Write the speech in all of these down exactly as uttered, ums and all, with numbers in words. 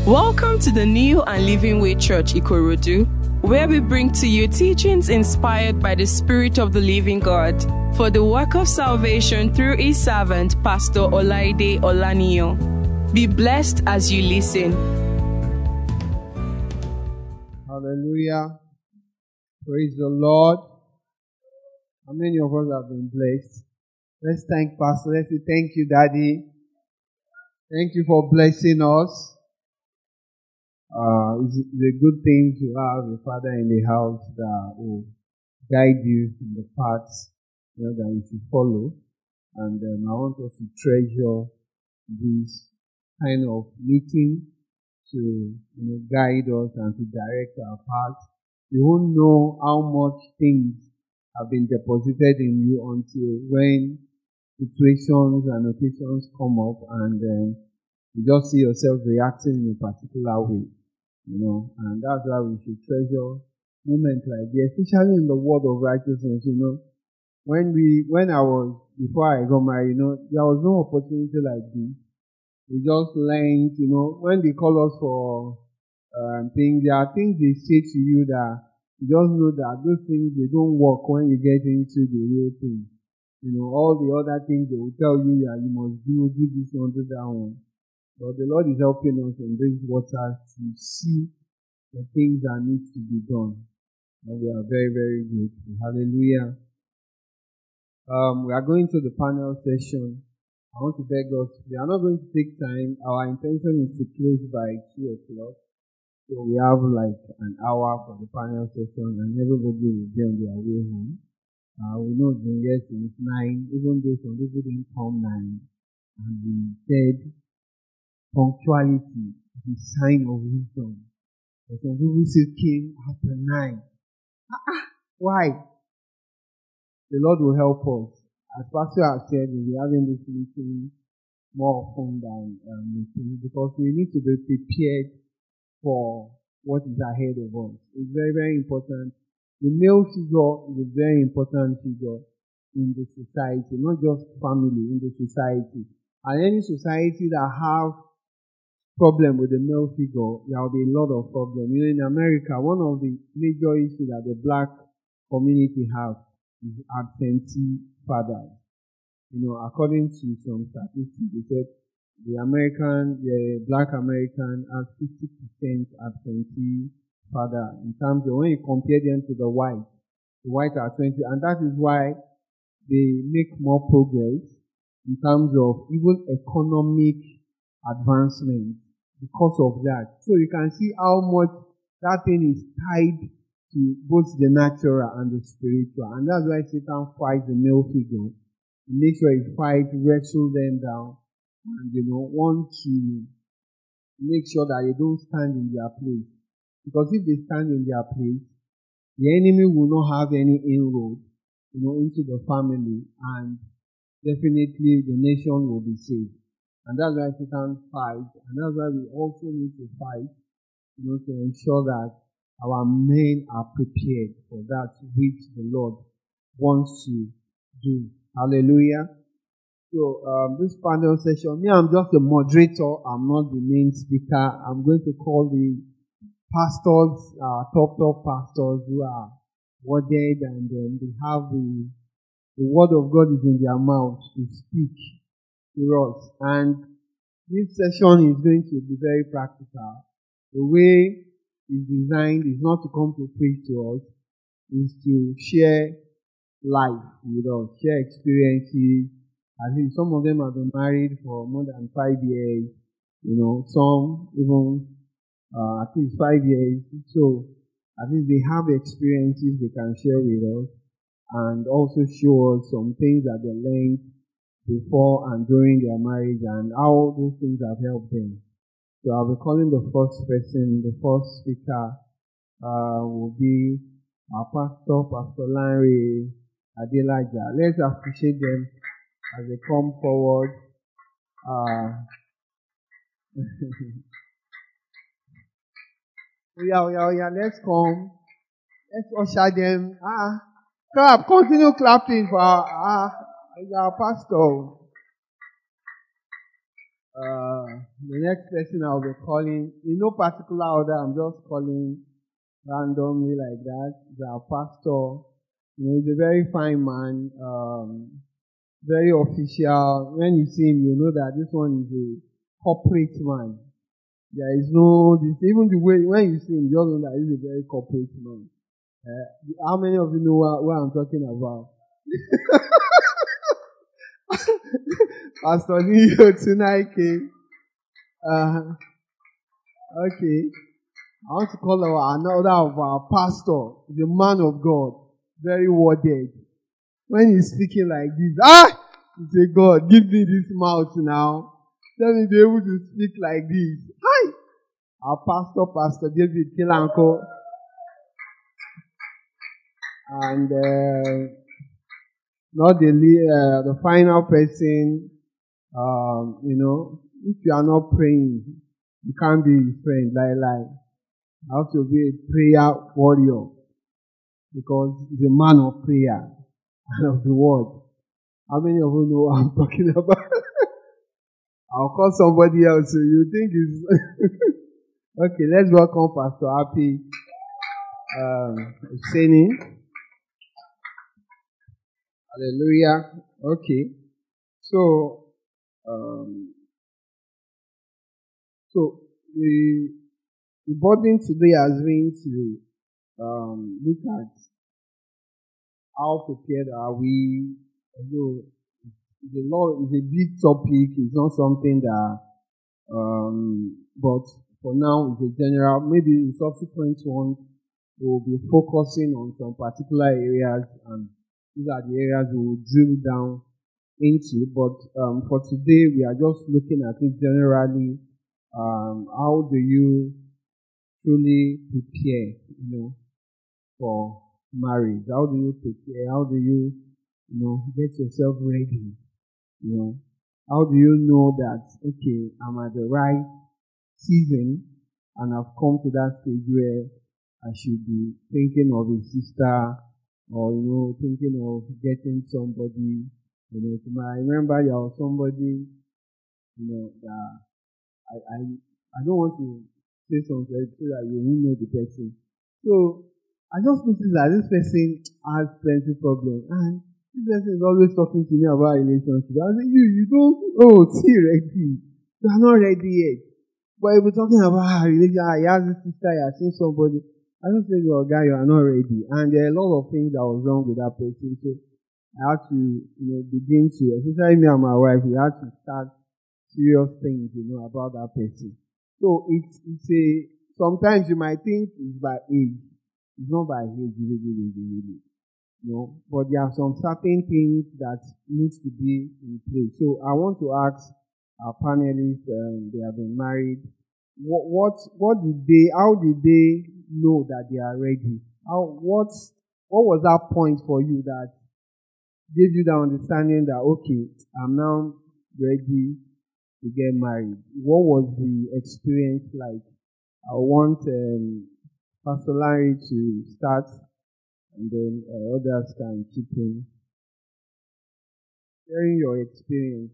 Welcome to the New and Living Way Church Ikorodu, where we bring to you teachings inspired by the Spirit of the Living God for the work of salvation through His servant, Pastor Olaide Olaniyan. Be blessed as you listen. Hallelujah. Praise the Lord. How many of us have been blessed? Let's thank Pastor. Let's say thank you, Daddy. Thank you for blessing us. Uh, it's, it's a good thing to have a father in the house that will guide you in the paths, you know, that you should follow. And um, I want us to treasure this kind of meeting to, you know, guide us and to direct our paths. You won't know how much things have been deposited in you until when situations and occasions come up and um, you just see yourself reacting in a particular way. You know, and that's why we should treasure moments like this, especially in the world of righteousness. You know, when we, when I was, before I got married, you know, there was no opportunity like this. We just learned, you know, when they call us for um, things, there are things they say to you that you just know that those things, they don't work when you get into the real thing. You know, all the other things they will tell you that you must do, do this one, do that one. But the Lord is helping us in these waters to see the things that need to be done. And we are very, very grateful. Hallelujah. Um, we are going to the panel session. I want to beg us, we are not going to take time. Our intention is to close by two o'clock. So we have like an hour for the panel session and everybody will be on their way home. Uh, we know the yes is nine, even though some people didn't come nine. And we said, punctuality is a sign of wisdom. But some people still came after nine. Ah, why? The Lord will help us. As Pastor has said, we'll be having this meeting more often than um, meetings because we need to be prepared for what is ahead of us. It's very, very important. The male figure is a very important figure in the society, not just family, in the society. And any society that have problem with the male figure, there will be a lot of problems. You know, in America, one of the major issues that the black community have is absentee fathers. You know, according to some statistics, they said the American, the black American has fifty percent absentee father in terms of when you compare them to the white. The white are twenty, and that is why they make more progress in terms of even economic advancement because of that. So you can see how much that thing is tied to both the natural and the spiritual. And that's why Satan fights the male figure. He makes sure he fights, wrestle them down, and, you know, want to make sure that they don't stand in their place. Because if they stand in their place, the enemy will not have any inroad, you know, into the family, and definitely the nation will be saved. And that's why Satan fights, and that's why we also need to fight, you know, to ensure that our men are prepared for that which the Lord wants to do. Hallelujah. So, um, this panel session, me, I'm just a moderator. I'm not the main speaker. I'm going to call the pastors, uh, top, top pastors who are worded, and then they have the, the word of God is in their mouth to speak to us. And this session is going to be very practical. The way it's designed is not to come to preach to us, is to share life with us, share experiences. I think some of them have been married for more than five years, you know, some even uh, at least five years. So I think they have experiences they can share with us and also show us some things that they learned before and during their marriage and how those things have helped them. So I'll be calling the first person, the first speaker uh, will be our pastor, Pastor Larry Adelaja. Let's appreciate them as they come forward. Uh, yeah, yeah, yeah, let's come. Let's usher them. Ah, clap, continue clapping for our, our, our pastor. Uh, the next person I'll be calling, in no particular order, I'm just calling randomly like that. Is our pastor. You know, he's a very fine man, um, very official. When you see him, you know that this one is a corporate man. There is no, this, even the way, when you see him, you just know that he's a very corporate man. Uh, how many of you know what, what I'm talking about? Pastor Neo tonight came. Uh, okay. I want to call our, another of our pastor, the man of God, very worded. When he's speaking like this, ah! You say, God, give me this mouth now. Let me be able to speak like this. Hi! Our pastor, Pastor David Kilanko. And uh, not the uh, the final person, um, you know, if you are not praying, you can't be his friend, like, like. You have to be a prayer warrior because he's a man of prayer and of the word. How many of you know what I'm talking about? I'll call somebody else so you think it's... Okay, let's welcome Pastor Happy um, Seni. Hallelujah. Okay. So, um, so the, the burden today has been to um, look at how prepared are we. Although it's a lot, it's a big topic. It's not something that, um, but for now, it's a general. Maybe in subsequent ones, we'll be focusing on some particular areas, and these are the areas we will drill down into. But um, for today, we are just looking at it generally. Um, how do you truly prepare, you know, for marriage? How do you prepare? How do you, you know, get yourself ready? You know, how do you know that, okay, I'm at the right season and I've come to that stage where I should be thinking of a sister or, you know, thinking of getting somebody, you know. I remember there was somebody, you know, that I, I, I don't want to say something so that you won't know the person. So, I just noticed that this person has plenty of problems, and this person is always talking to me about relationship. I say, you, you don't, oh, see, ready. You are not ready yet. But if we're talking about ah, religion, ah, he has this sister, he has seen somebody. I don't say, your guy, you are not ready. And there are a lot of things that was wrong with that person. So, I had to, you know, begin to, especially me and my wife, we had to start serious things, you know, about that person. So, it's, it's a, sometimes you might think it's by age. It's not by age, really, really, really. You know, but there are some certain things that needs to be in place. So I want to ask our panelists, um, they have been married, what, what, what did they, how did they know that they are ready? How, what, what was that point for you that gave you the understanding that, okay, I'm now ready to get married? What was the experience like? I want um, Pastor Larry to start, and then uh, others can chip in. Sharing your experience.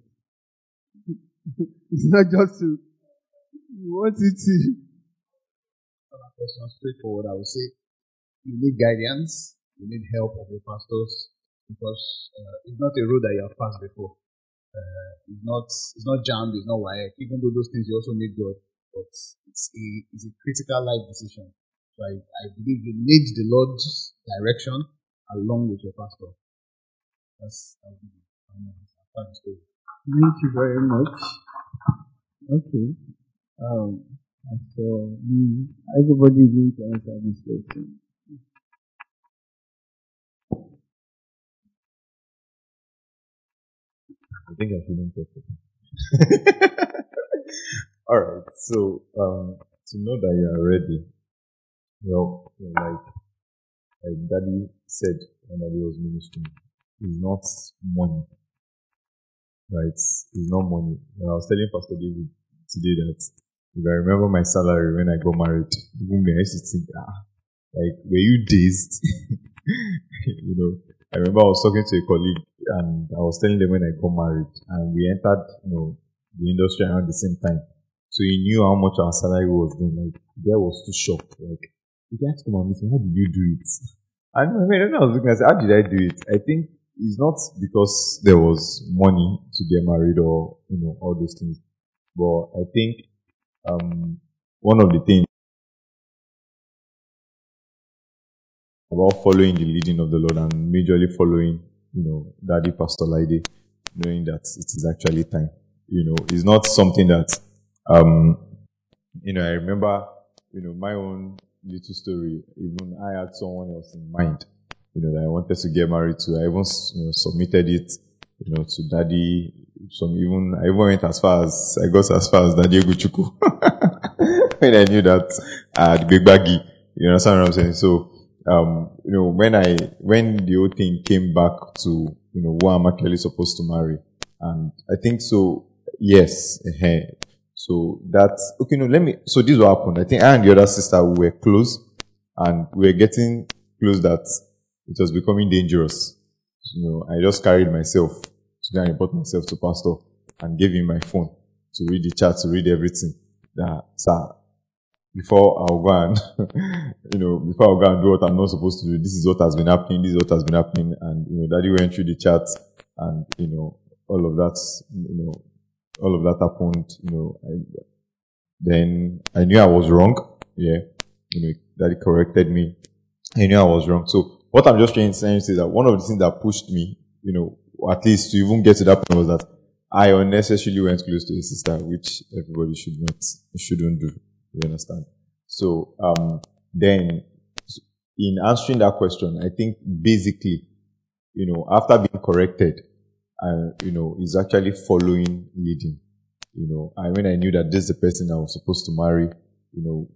It's not just to, you want it to. Our question is straightforward. I would say you need guidance, you need help of your pastors, because uh, it's not a road that you have passed before. Uh, it's not it's not jammed, it's not wired. Even though those things, you also need God, but it's a it's a critical life decision. So I, I believe you need the Lord's direction along with your pastor. That's that would be my story. Thank you very much. Okay. Um, so everybody is going to answer this question. I think I shouldn't talk about it. Alright, so um, to know that you are ready, well, like like Daddy said when Daddy was ministering, it's not money. Right? It's not money. When I was telling Pastor David today that if I remember my salary when I got married, even me, I used to think, ah, like, were you dazed? You know, I remember I was talking to a colleague and I was telling them when I got married and we entered, you know, the industry around the same time. So he knew how much our salary was then. Like, the guy was too shocked. Like, the guy had to come and meet me, how did you do it? And I mean, when I was looking, I said, how did I do it? I think it's not because there was money to get married or, you know, all those things. But I think um, one of the things about following the leading of the Lord and majorly following, you know, Daddy Pastor Laide, knowing that it is actually time. You know, it's not something that, um, you know, I remember, you know, my own little story. Even I had someone else in mind, you know, that I wanted to get married to. I even, you know, submitted it, you know, to Daddy. Some even I even went as far as I got as far as Daddy Eguchuku when I knew that I had big baggy. You understand what I'm saying? So, um, you know, when I when the whole thing came back to, you know, who I'm actually supposed to marry, and I think so. Yes, uh, so that's okay. No, let me. So this what happened. I think I and the other sister we were close, and we were getting close that it was becoming dangerous. You know, I just carried myself to go and report myself to pastor and gave him my phone to read the chat, to read everything. That, sir, before I'll go and, you know, before I'll go and do what I'm not supposed to do, this is what has been happening, this is what has been happening. And, you know, Daddy went through the chat and, you know, all of that, you know, all of that happened, you know. I, then I knew I was wrong. Yeah. You know, Daddy corrected me. I knew I was wrong. So what I'm just trying to say is that one of the things that pushed me, you know, at least to even get to that point was that I unnecessarily went close to a sister, which everybody should not, shouldn't do. You understand? So, um, then in answering that question, I think basically, you know, after being corrected, I, you know, is actually following leading. You know, I when I knew that this is the person I was supposed to marry, you know,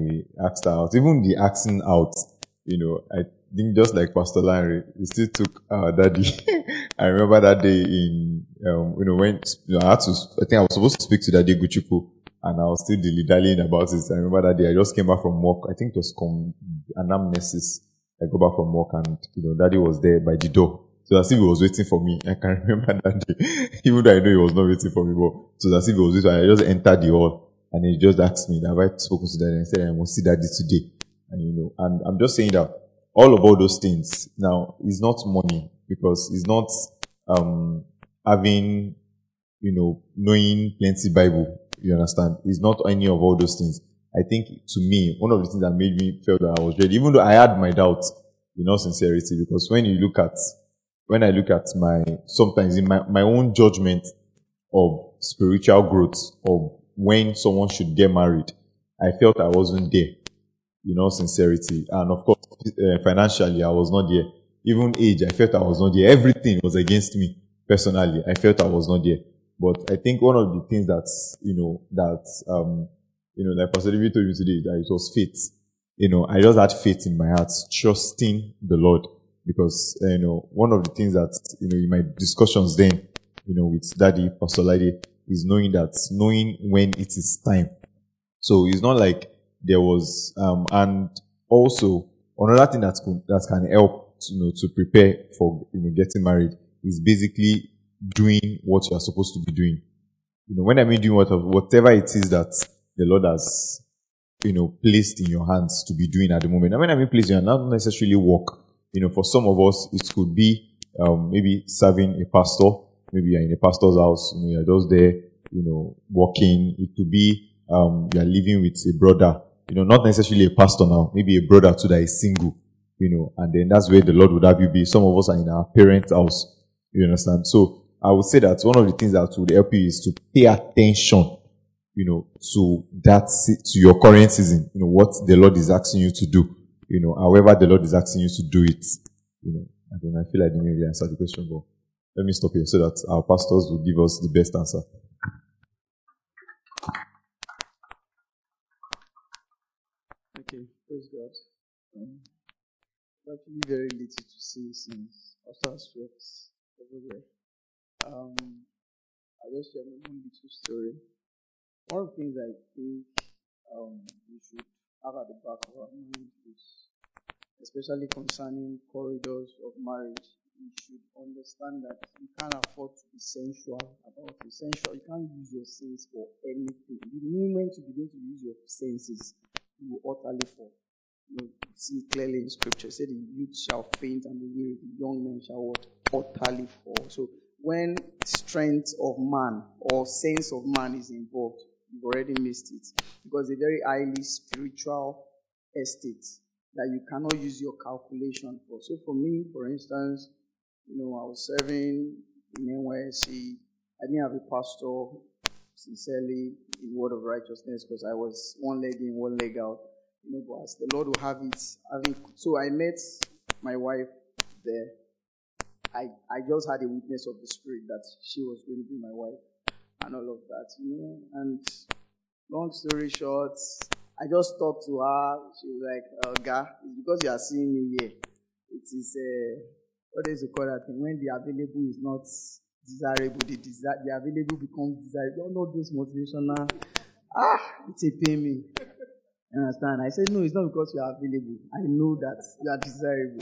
I asked her out. Even the asking out, you know, I think just like Pastor Larry, he still took our daddy. I remember that day in, um, you know, when you know, I had to, I think I was supposed to speak to Daddy Guchuku, and I was still dilly-dallying about it. I remember that day I just came back from work. I think it was com- anamnesis. I go back from work, and you know, Daddy was there by the door. So as if he was waiting for me. I can remember that day. Even though I know he was not waiting for me, but so as if he was waiting. I just entered the hall, and he just asked me, have I spoken to Daddy? And I said, I must see Daddy today. And you know, and I'm just saying that all of all those things now is not money, because it's not um having, you know, knowing plenty Bible. You understand? It's not any of all those things. I think to me, one of the things that made me feel that I was ready, even though I had my doubts, in all sincerity, because when you look at, when I look at my, sometimes in my, my own judgment of spiritual growth, of when someone should get married, I felt I wasn't there, in all sincerity. And of course, uh, financially, I was not there. Even age, I felt I was not there. Everything was against me, personally. I felt I was not there. But I think one of the things that's, you know, that, um, you know, like Pastor David told you today, that it was faith. You know, I just had faith in my heart, trusting the Lord. Because, uh, you know, one of the things that, you know, in my discussions then, you know, with Daddy, Pastor Lady, is knowing that, knowing when it is time. So it's not like there was, um, and also, another thing that could, that can help, you know, to prepare for, you know, getting married is basically doing what you are supposed to be doing. You know, when I mean doing what, whatever it is that the Lord has, you know, placed in your hands to be doing at the moment. And when I mean placed in your hands, not necessarily work. You know, for some of us, it could be, um, maybe serving a pastor. Maybe you're in a pastor's house, you know, you're just there, you know, working. It could be, um, you're living with a brother, you know, not necessarily a pastor now, maybe a brother too that is single, you know, and then that's where the Lord would have you be. Some of us are in our parents' house. You understand? So I would say that one of the things that would help you is to pay attention, you know, to that, to your current season, you know, what the Lord is asking you to do, you know, however the Lord is asking you to do it, you know. I don't know, I feel I didn't really answer the question, but let me stop here so that our pastors will give us the best answer. Okay, praise God. Um, it's actually very little to see since after sweats everywhere. Um, I'll just share my own little story. One of the things I think um, we should have at the back of our mind is, especially concerning corridors of marriage, we should understand that you can't afford to be sensual about it. Sensual, you can't use your sense for anything. The moment you begin to use your senses, you will utterly fall. You know, you see clearly in scripture, say the youth shall faint and be weary, the young men shall what? Utterly fall. So when strength of man or sense of man is involved, you've already missed it. Because it's a very highly spiritual estate that you cannot use your calculation for. So for me, for instance, you know, I was serving in N Y S C. I didn't have a pastor, sincerely, in word of righteousness, because I was one leg in, one leg out. You know, but as the Lord will have it. Having, so I met my wife there. I, I just had a witness of the Spirit that she was going to be my wife and all of that, you know. And long story short, I just talked to her. She was like, oh, God, it's because you are seeing me here. It is, uh, what is it called that thing? When the available is not desirable, the, desi- the available becomes desirable. You don't know those motivational. Ah, it's a pain me. You understand? I said, no, it's not because you are available. I know that you are desirable.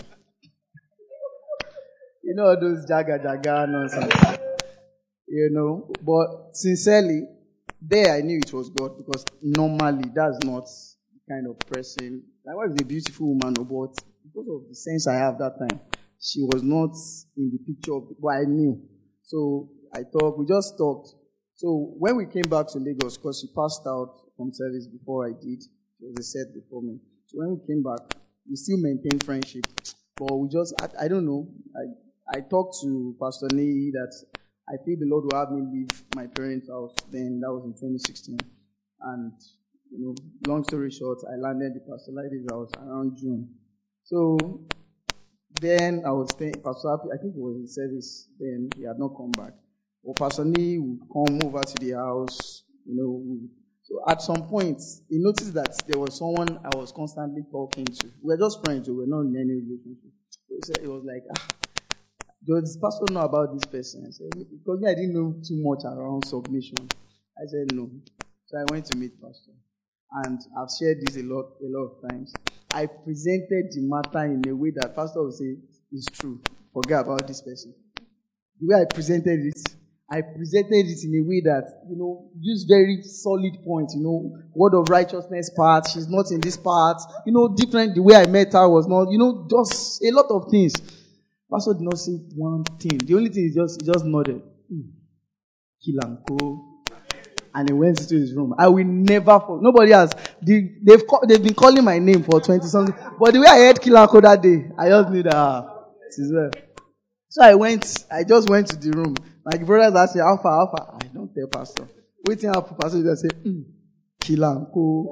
You know all those jaga jaga nonsense. You know, but sincerely, there I knew it was God, because normally that's not the kind of person. My wife is a beautiful woman, but because of the sense I have that time, she was not in the picture of what I knew. So I talked, we just talked. So when we came back to Lagos, because she passed out from service before I did, she was a set before me. So when we came back, we still maintained friendship, but we just, I, I don't know, I I talked to Pastor Nee that I feel the Lord will have me leave my parents' house. Then that was in twenty sixteen. And, you know, long story short, I landed at Pastor Lighty's house around June. So then I was staying, Pastor Happy, I think it was in service then, he had not come back. Or Pastor Nee would come over to the house, you know. So at some point, he noticed that there was someone I was constantly talking to. We were just friends, we were not in any relationship. So he said, it was like, ah, does this pastor know about this person? I said, because me, I didn't know too much around submission. I said, no. So I went to meet pastor. And I've shared this a lot, a lot of times. I presented the matter in a way that pastor would say, it's true. Forget about this person. The way I presented it, I presented it in a way that, you know, use very solid points, you know, word of righteousness part, she's not in this part, you know, different, the way I met her was not, you know, just a lot of things. Pastor did not say one thing. The only thing is just, he just nodded. Mm. Kill and go. And he went into his room. I will never fall. Nobody has. They, they've, call, they've been calling my name for twenty something. But the way I heard Kill and go that day, I just knew that, ah, it is well. So I went, I just went to the room. My brothers asked me, how far, how far? I don't tell pastor. Waiting up, pastor just say, mm. Kill and go.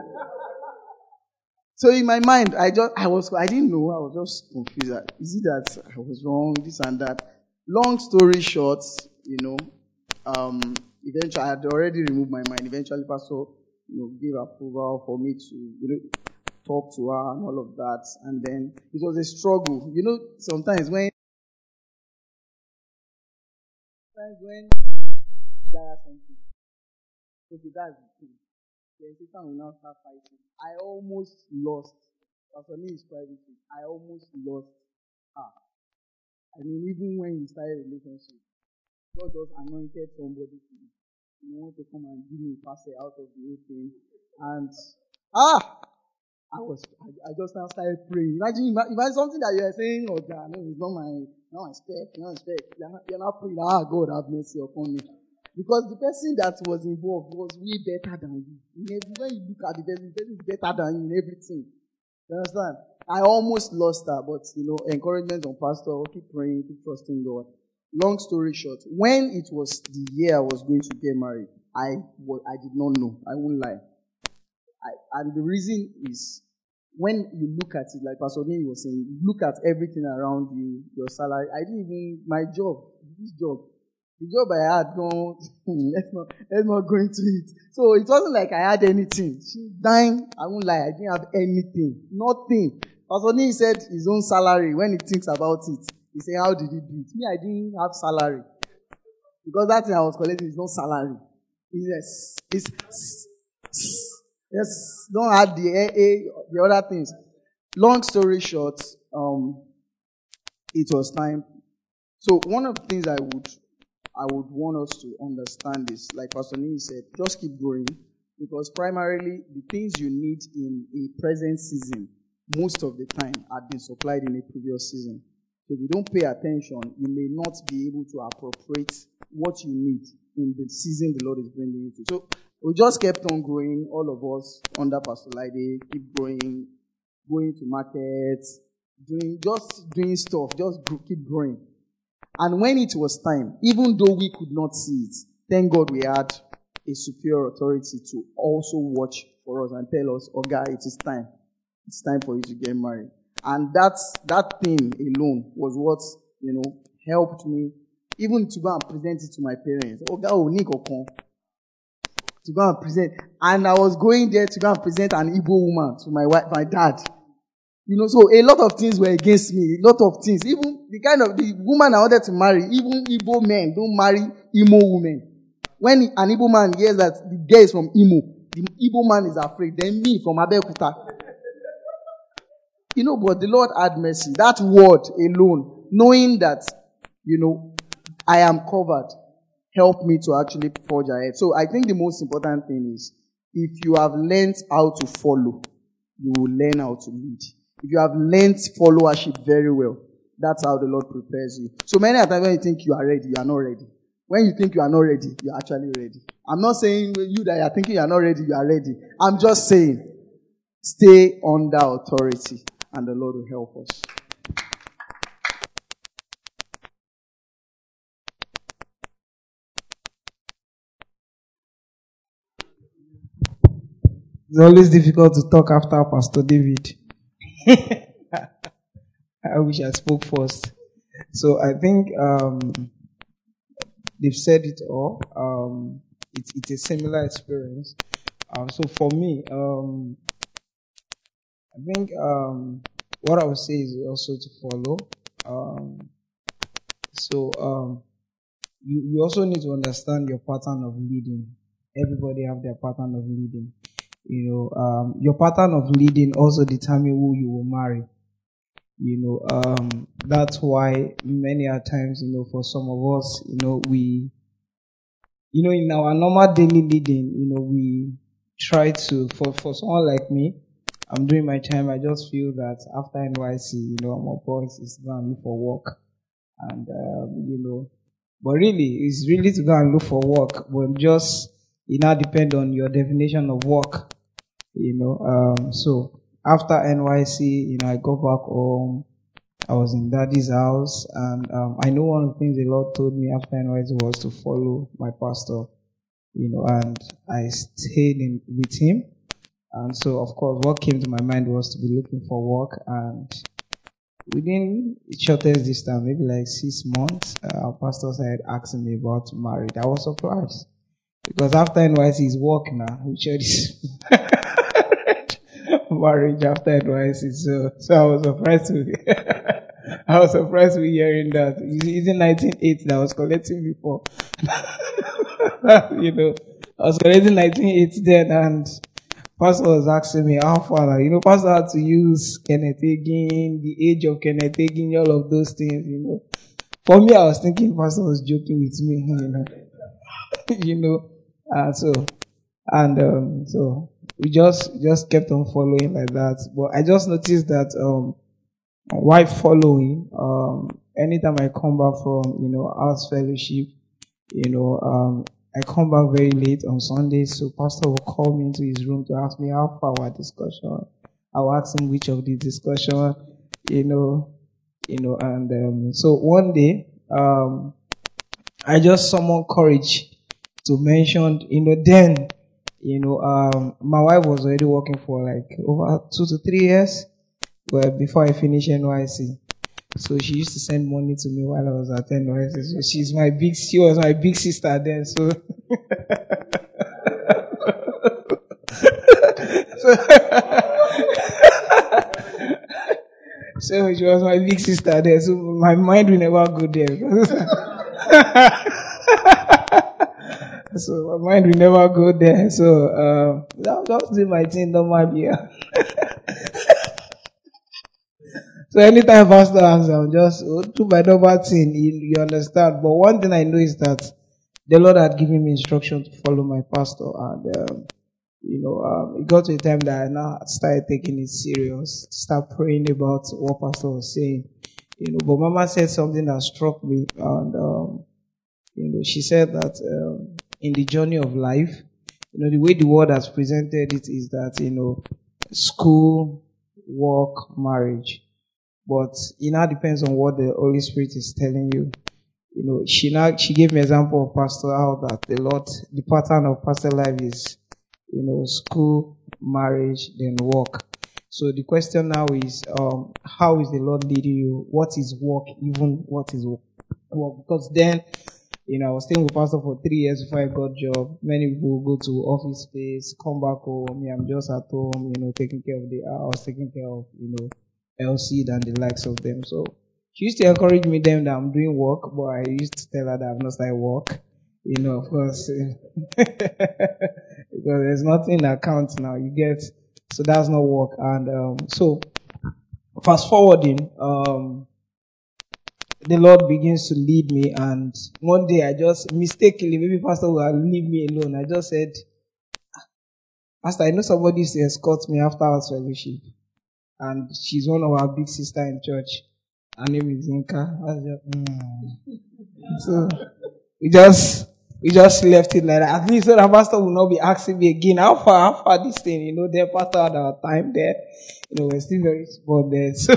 So in my mind, I just, I was, I didn't know, I was just confused. Is it that I was wrong, this and that? Long story short, you know, um, eventually I had already removed my mind. Eventually, pastor, you know, gave approval for me to, you know, talk to her and all of that. And then it was a struggle. You know, sometimes when, sometimes when there are something, okay, that's the thing. Then Satan will now start fighting. I almost lost. Pastor Nee is private. I almost lost her. I mean, even when we started a relationship, God just anointed somebody to, you know, want to come and give me a pass out of the whole thing. And, ah! I was, I, I just now started praying. Imagine, imagine something that you are saying, oh God, no, it's not my, not my spec, not my spec. You're not, you're not praying, ah, God, have mercy upon me. Because the person that was involved was way better than you. When you look at the person, the person is better than you in everything. You understand? I almost lost her, but, you know, encouragement on pastor, keep praying, keep trusting God. Long story short, when it was the year I was going to get married, I was, I did not know. I won't lie. I, and the reason is, when you look at it, like Pastor Nee was saying, look at everything around you, your salary. I didn't even, my job, this job, the job I had, gone, let's not, let's not go into it. So it wasn't like I had anything. She dying, I won't lie, I didn't have anything. Nothing. Pastor Nee said his own salary, when he thinks about it, he said, how did he do it? Me, I didn't have salary. Because that thing I was collecting is not salary. It's, it's, it's yes, don't add the A, A, the other things. Long story short, um, it was time So one of the things I would I would want us to understand is, like Pastor Nee said, just keep growing, because primarily the things you need in a present season, most of the time, have been supplied in a previous season. If you don't pay attention, you may not be able to appropriate what you need in the season the Lord is bringing you to. So we just kept on growing, all of us under Pastor Lide, keep growing, going to markets, doing just doing stuff, just keep growing. And when it was time, even though we could not see it, thank God we had a superior authority to also watch for us and tell us, "Oh God, it is time. It's time for you to get married." And that's, that thing alone was what, you know, helped me even to go and present it to my parents. "Oh God, oh, Nico, come." To go and present. And I was going there to go and present an Igbo woman to my wife, my dad. You know, so a lot of things were against me. A lot of things. Even the kind of, the woman I wanted to marry, even Igbo men don't marry Imo women. When an Igbo man hears that the girl is from Imo, the Igbo man is afraid. Then me from Abeokuta. You know, but the Lord had mercy. That word alone, knowing that, you know, I am covered, helped me to actually forge ahead. So I think the most important thing is, if you have learned how to follow, you will learn how to lead. If you have learned followership very well, that's how the Lord prepares you. So many times when you think you are ready, you are not ready. When you think you are not ready, you are actually ready. I'm not saying you that you are thinking you are not ready, you are ready. I'm just saying, stay under authority and the Lord will help us. It's always difficult to talk after Pastor David. I wish I spoke first. So I think um, they've said it all. Um, it, it's a similar experience. Um, so for me, um, I think um, what I would say is also to follow. Um, so um, you, you also need to understand your pattern of leading. Everybody have their pattern of leading. You know, um, your pattern of leading also determine who you will marry. You know, um, that's why many a times, you know, for some of us, you know, we, you know, in our normal daily leading, you know, we try to, for, for someone like me, I'm doing my time, I just feel that after N Y C, you know, my boys is going to look for work. And, um, you know, but really, it's really to go and look for work, but just, it now depends on your definition of work, you know. Um, so after N Y C, you know, I go back home. I was in daddy's house, and um, I know one of the things the Lord told me after N Y C was to follow my pastor, you know, and I stayed in with him. And so, of course, what came to my mind was to be looking for work, and within the shortest distance, maybe like six months, uh, our pastor started asking me about marriage. I was surprised. Because after N Y C is work now, we share this marriage after N Y C. So, so I was surprised to I was surprised with hearing that. It's in nineteen eighty that I was collecting before. You know, I was collecting nineteen eighty then, and Pastor was asking me how far. You know, Pastor had to use Kenneth Hagin, the age of Kenneth Hagin, all of those things. You know, for me, I was thinking Pastor was joking with me. You know. You know, uh, so, and, um, so, we just, just kept on following like that. But I just noticed that, um, while following, um, anytime I come back from, you know, house fellowship, you know, um, I come back very late on Sundays, so Pastor will call me into his room to ask me how far our discussion. I'll ask him which of the discussion, you know, you know, and, um, so one day, um, I just summoned courage to mention, you know, then, you know, um, my wife was already working for like over two to three years, well, before I finished N Y C. So she used to send money to me while I was at N Y C. So she's my big, she was my big sister then. So, so, so she was my big sister there. So my mind will never go there. So my mind will never go there. So uh, I'll just do my thing normally. Yeah. So anytime pastor asks, I'm just oh, do my normal thing. You, you understand. But one thing I know is that the Lord had given me instruction to follow my pastor, and um, you know, um, it got to a time that I now started taking it serious, start praying about what pastor was saying. You know, but Mama said something that struck me, and um, you know, she said that um, in the journey of life, you know, the way the world has presented it is that, you know, school, work, marriage. But it now depends on what the Holy Spirit is telling you. You know, she now, she gave me an example of pastor, how that the Lord, the pattern of pastor life is, you know, school, marriage, then work. So the question now is, um, how is the Lord leading you? What is work? Even what is work? Because then, you know, I was staying with pastor for three years before I got job. Many people go to office space, come back home. Me, I'm just at home, you know, taking care of the house, taking care of, you know, L C and the likes of them. So she used to encourage me them that I'm doing work, but I used to tell her that I've not started work. You know, of course, because there's nothing in account now. You get, so that's not work. And um, so fast forwarding, um, the Lord begins to lead me, and one day I just mistakenly, maybe pastor will leave me alone. I just said, Pastor, I know somebody used to escort me after our fellowship, and she's one of our big sister in church. Her name is Inka. I was just, mm. So we just we just left it like that. At least so the pastor will not be asking me again, how far, how far this thing, you know, their pastor had our time there. You know, we're still very small there. So,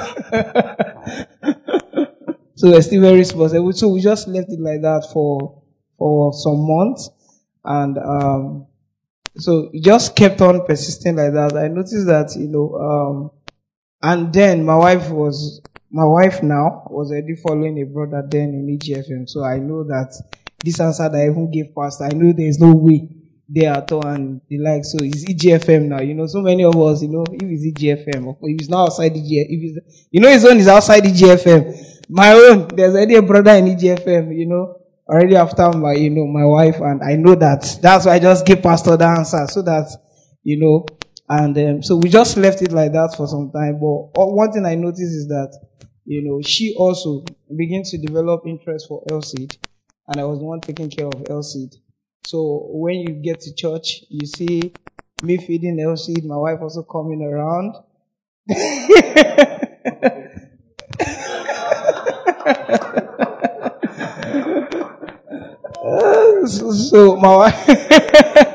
so we're still very small. So we just left it like that for for some months. And um so it just kept on persisting like that. I noticed that, you know, um and then my wife was my wife now was already following a brother then in E G F M. So I know that this answer that I even gave pastor, I know there's no way there at all and the like. So it's E G F M now. You know, so many of us, you know, if it's E G F M, if it's not outside E G F M, if it's, you know, his own is outside E G F M. My own, there's already a brother in E G F M, you know, already after my, you know, my wife, and I know that. That's why I just give pastor the answer so that, you know, and um, so we just left it like that for some time. But one thing I noticed is that, you know, she also began to develop interest for L C D, and I was the one taking care of L C D. So when you get to church, you see me feeding L C D, my wife also coming around. uh, so, so my wife.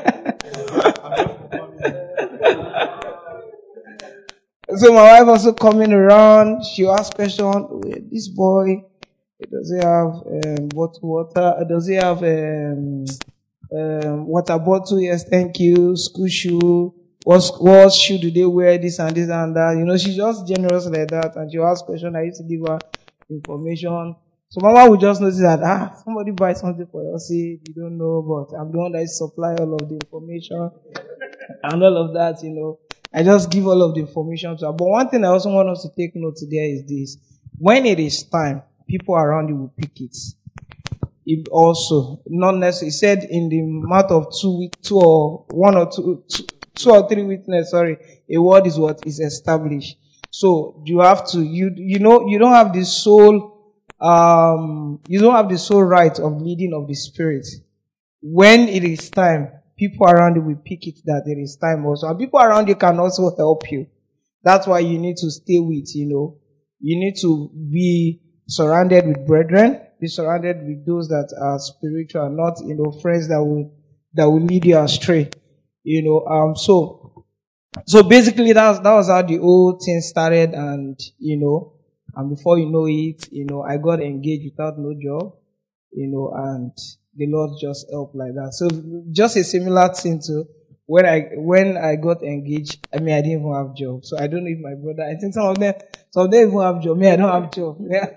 So my wife also coming around, she asked question, this boy, does he have um, bottle water? Does he have um, um, water bottle? Yes, thank you. School shoe. What, what shoe do they wear? This and this and that. You know, she's just generous like that. And she asked question. I used to give her information. So Mama would just notice that, ah, somebody buy something for us. See, you don't know, but I'm the one that supply all of the information and all of that, you know. I just give all of the information to her. But one thing I also want us to take note today is this. When it is time, people around you will pick it. It also, not necessarily, said in the mouth of two, two or one or two, two, two or three witnesses, sorry, a word is what is established. So you have to, you, you know, you don't have the sole, um, you don't have the sole right of leading of the Spirit. When it is time, people around you will pick it that it is time also. And people around you can also help you. That's why you need to stay with, you know, you need to be surrounded with brethren, be surrounded with those that are spiritual, not, you know, friends that will, that will lead you astray. You know, um, so, so basically that's, that was how the whole thing started, and, you know, and before you know it, you know, I got engaged without no job, you know, and the Lord just helped like that. So just a similar thing to when I when I got engaged. I mean, I didn't even have job. So I don't know if my brother. I think some of them, some of them even have job. Me, I don't have job.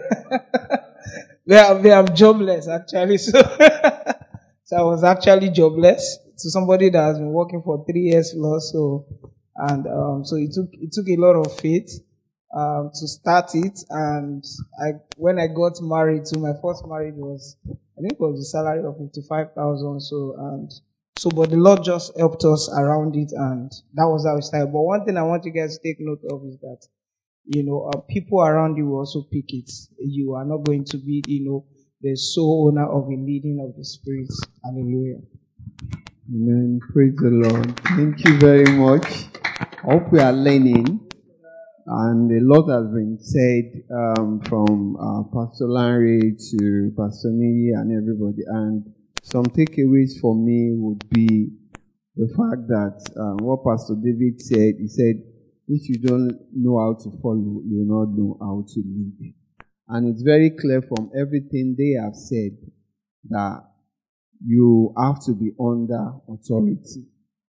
they are they are jobless actually. So so I was actually jobless to somebody that has been working for three years plus. So and um so it took it took a lot of faith um to start it. And I when I got married, to my first marriage was, I think it was the salary of fifty-five thousand. So, and, so, but the Lord just helped us around it, and that was how it started. But one thing I want you guys to take note of is that you know, uh, people around you will also pick it. You are not going to be, you know, the sole owner of the leading of the Spirit. Hallelujah. Amen. Praise the Lord. Thank you very much. I hope we are learning. And a lot has been said um, from uh, Pastor Larry to Pastor Niyi and everybody. And some takeaways for me would be the fact that um, what Pastor David said, he said, if you don't know how to follow, you will not know how to lead. And it's very clear from everything they have said that you have to be under authority.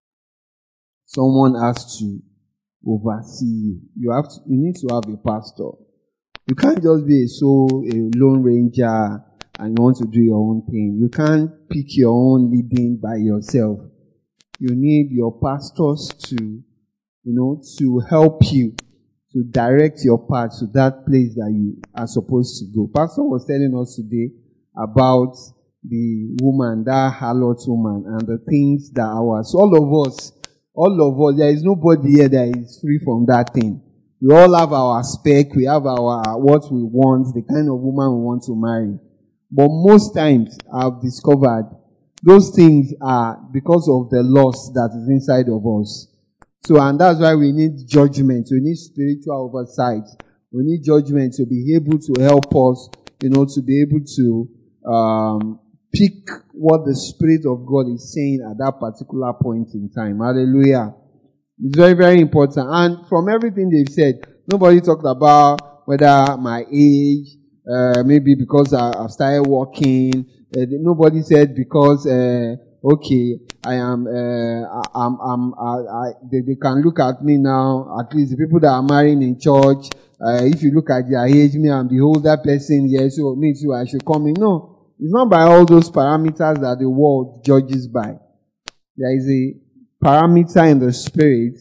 Someone has to oversee you. You have to, you need to have a pastor. You can't just be a soul, a lone ranger, and you want to do your own thing. You can't pick your own leading by yourself. You need your pastors to, you know, to help you, to direct your path to that place that you are supposed to go. Pastor was telling us today about the woman, that harlot woman, and the things that our, so all of us, all of us, there is nobody here that is free from that thing. We all have our spec, we have our, what we want, the kind of woman we want to marry. But most times, I've discovered, those things are because of the loss that is inside of us. So, and that's why we need judgment. We need spiritual oversight. We need judgment to be able to help us, you know, to be able to um, pick what the Spirit of God is saying at that particular point in time. Hallelujah. It's very, very important. And from everything they've said, nobody talked about whether my age, uh, maybe because I, I've started working. Uh, nobody said because, uh, okay, I am, uh, I, I'm, I'm, I, I, they, they can look at me now, at least the people that are marrying in church, uh, if you look at their age, me, I'm the older person here, so me too, I should come in. No. It's not by all those parameters that the world judges by. There is a parameter in the Spirit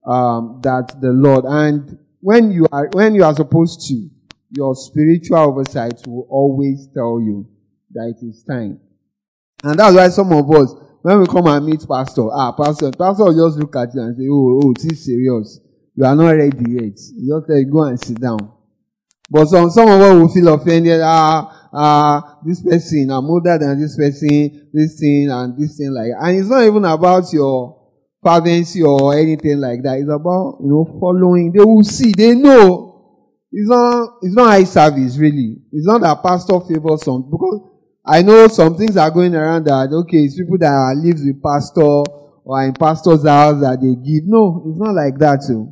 um, that the Lord, and when you are when you are supposed to, your spiritual oversight will always tell you that it is time. And that's why some of us, when we come and meet pastor, ah, pastor, pastor will just look at you and say, oh, oh, this is serious. You are not ready yet. You just tell you, go and sit down. But some, some of us will feel offended, ah, ah, this person, I'm older than this person, this thing and this thing like, and it's not even about your fervency or anything like that. It's about, you know, following. They will see, they know. It's not, it's not eye service, really. It's not that pastor favors some, because I know some things are going around that, okay, it's people that live with pastor or in pastor's house that they give. No, it's not like that too.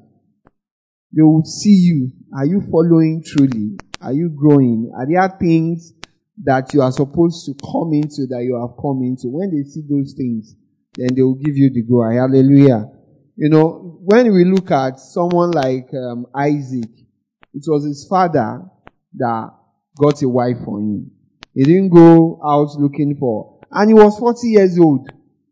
They will see you. Are you following truly? Are you growing? Are there things that you are supposed to come into that you have come into? When they see those things, then they will give you the go. Hallelujah. You know, when we look at someone like um, Isaac, it was his father that got a wife for him. He didn't go out looking for. And he was forty years old.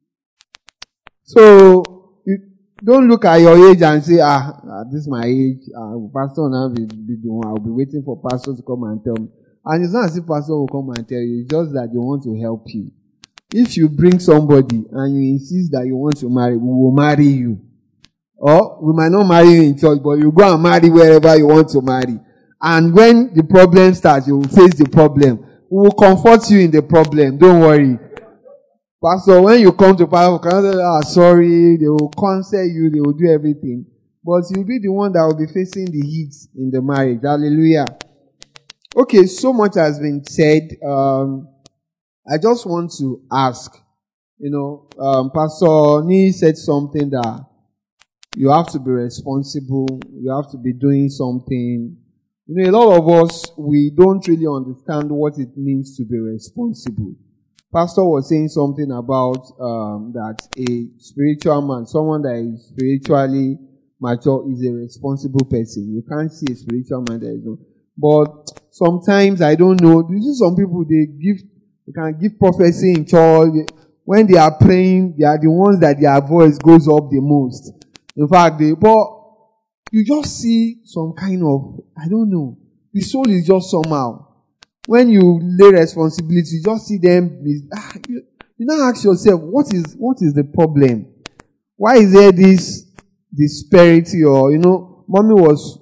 So, you don't look at your age and say, ah, this is my age. Uh, pastor now will be doing, I'll be waiting for pastor to come and tell me. And it's not as if pastor will come and tell you. It's just that they want to help you. If you bring somebody and you insist that you want to marry, we will marry you. Or we might not marry you in church, but you go and marry wherever you want to marry. And when the problem starts, you will face the problem. We will comfort you in the problem. Don't worry. Pastor, when you come to pastor, ah, sorry, they will counsel you, they will do everything. But you'll be the one that will be facing the heat in the marriage. Hallelujah. Okay, so much has been said. Um, I just want to ask, you know, um, Pastor Nee said something that you have to be responsible, you have to be doing something. You know, a lot of us, we don't really understand what it means to be responsible. Pastor was saying something about um, that a spiritual man, someone that is spiritually mature, is a responsible person. You can't see a spiritual man that is not. But sometimes, I don't know, you see some people, they give, they can give prophecy in church. When they are praying, they are the ones that their voice goes up the most. In fact, they, but you just see some kind of, I don't know, the soul is just somehow. When you lay responsibility, you just see them, ah, you, you now ask yourself, what is, what is the problem? Why is there this disparity? Or, you know, mommy was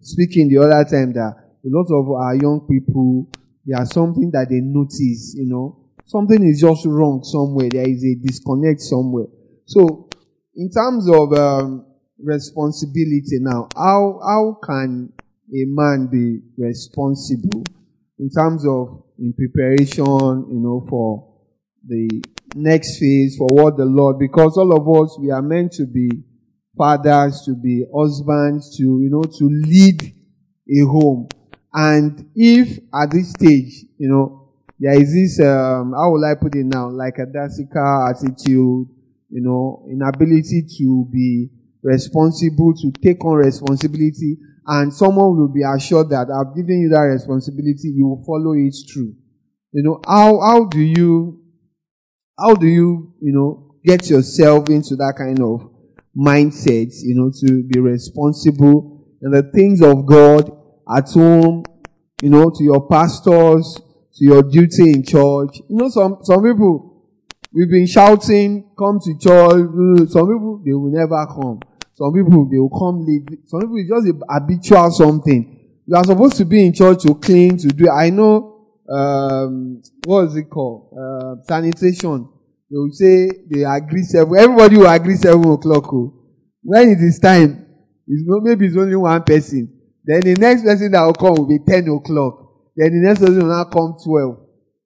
speaking the other time that a lot of our young people, there are something that they notice, you know, something is just wrong somewhere. There is a disconnect somewhere. So, in terms of um, responsibility now, how how can a man be responsible in terms of in preparation, you know, for the next phase, for what the Lord, because all of us, we are meant to be fathers, to be husbands, to, you know, to lead a home. And if at this stage, you know, there is this, um, how will I put it now, like a dassical attitude, you know, inability to be responsible, to take on responsibility, and someone will be assured that I've given you that responsibility, you will follow it through. You know, how, how do you, how do you, you know, get yourself into that kind of mindset, you know, to be responsible in the things of God at home, you know, to your pastors, to your duty in church. You know, some, some people, we've been shouting, come to church. Some people, they will never come. Some people, they will come late. Some people, it's just a habitual something. You are supposed to be in church to clean, to do. I know, um, what is it called? Uh, sanitation. They will say they agree seven. Everybody will agree seven o'clock. Oh. When it is time, it's not, maybe it's only one person. Then the next person that will come will be ten o'clock. Then the next person will now come twelve.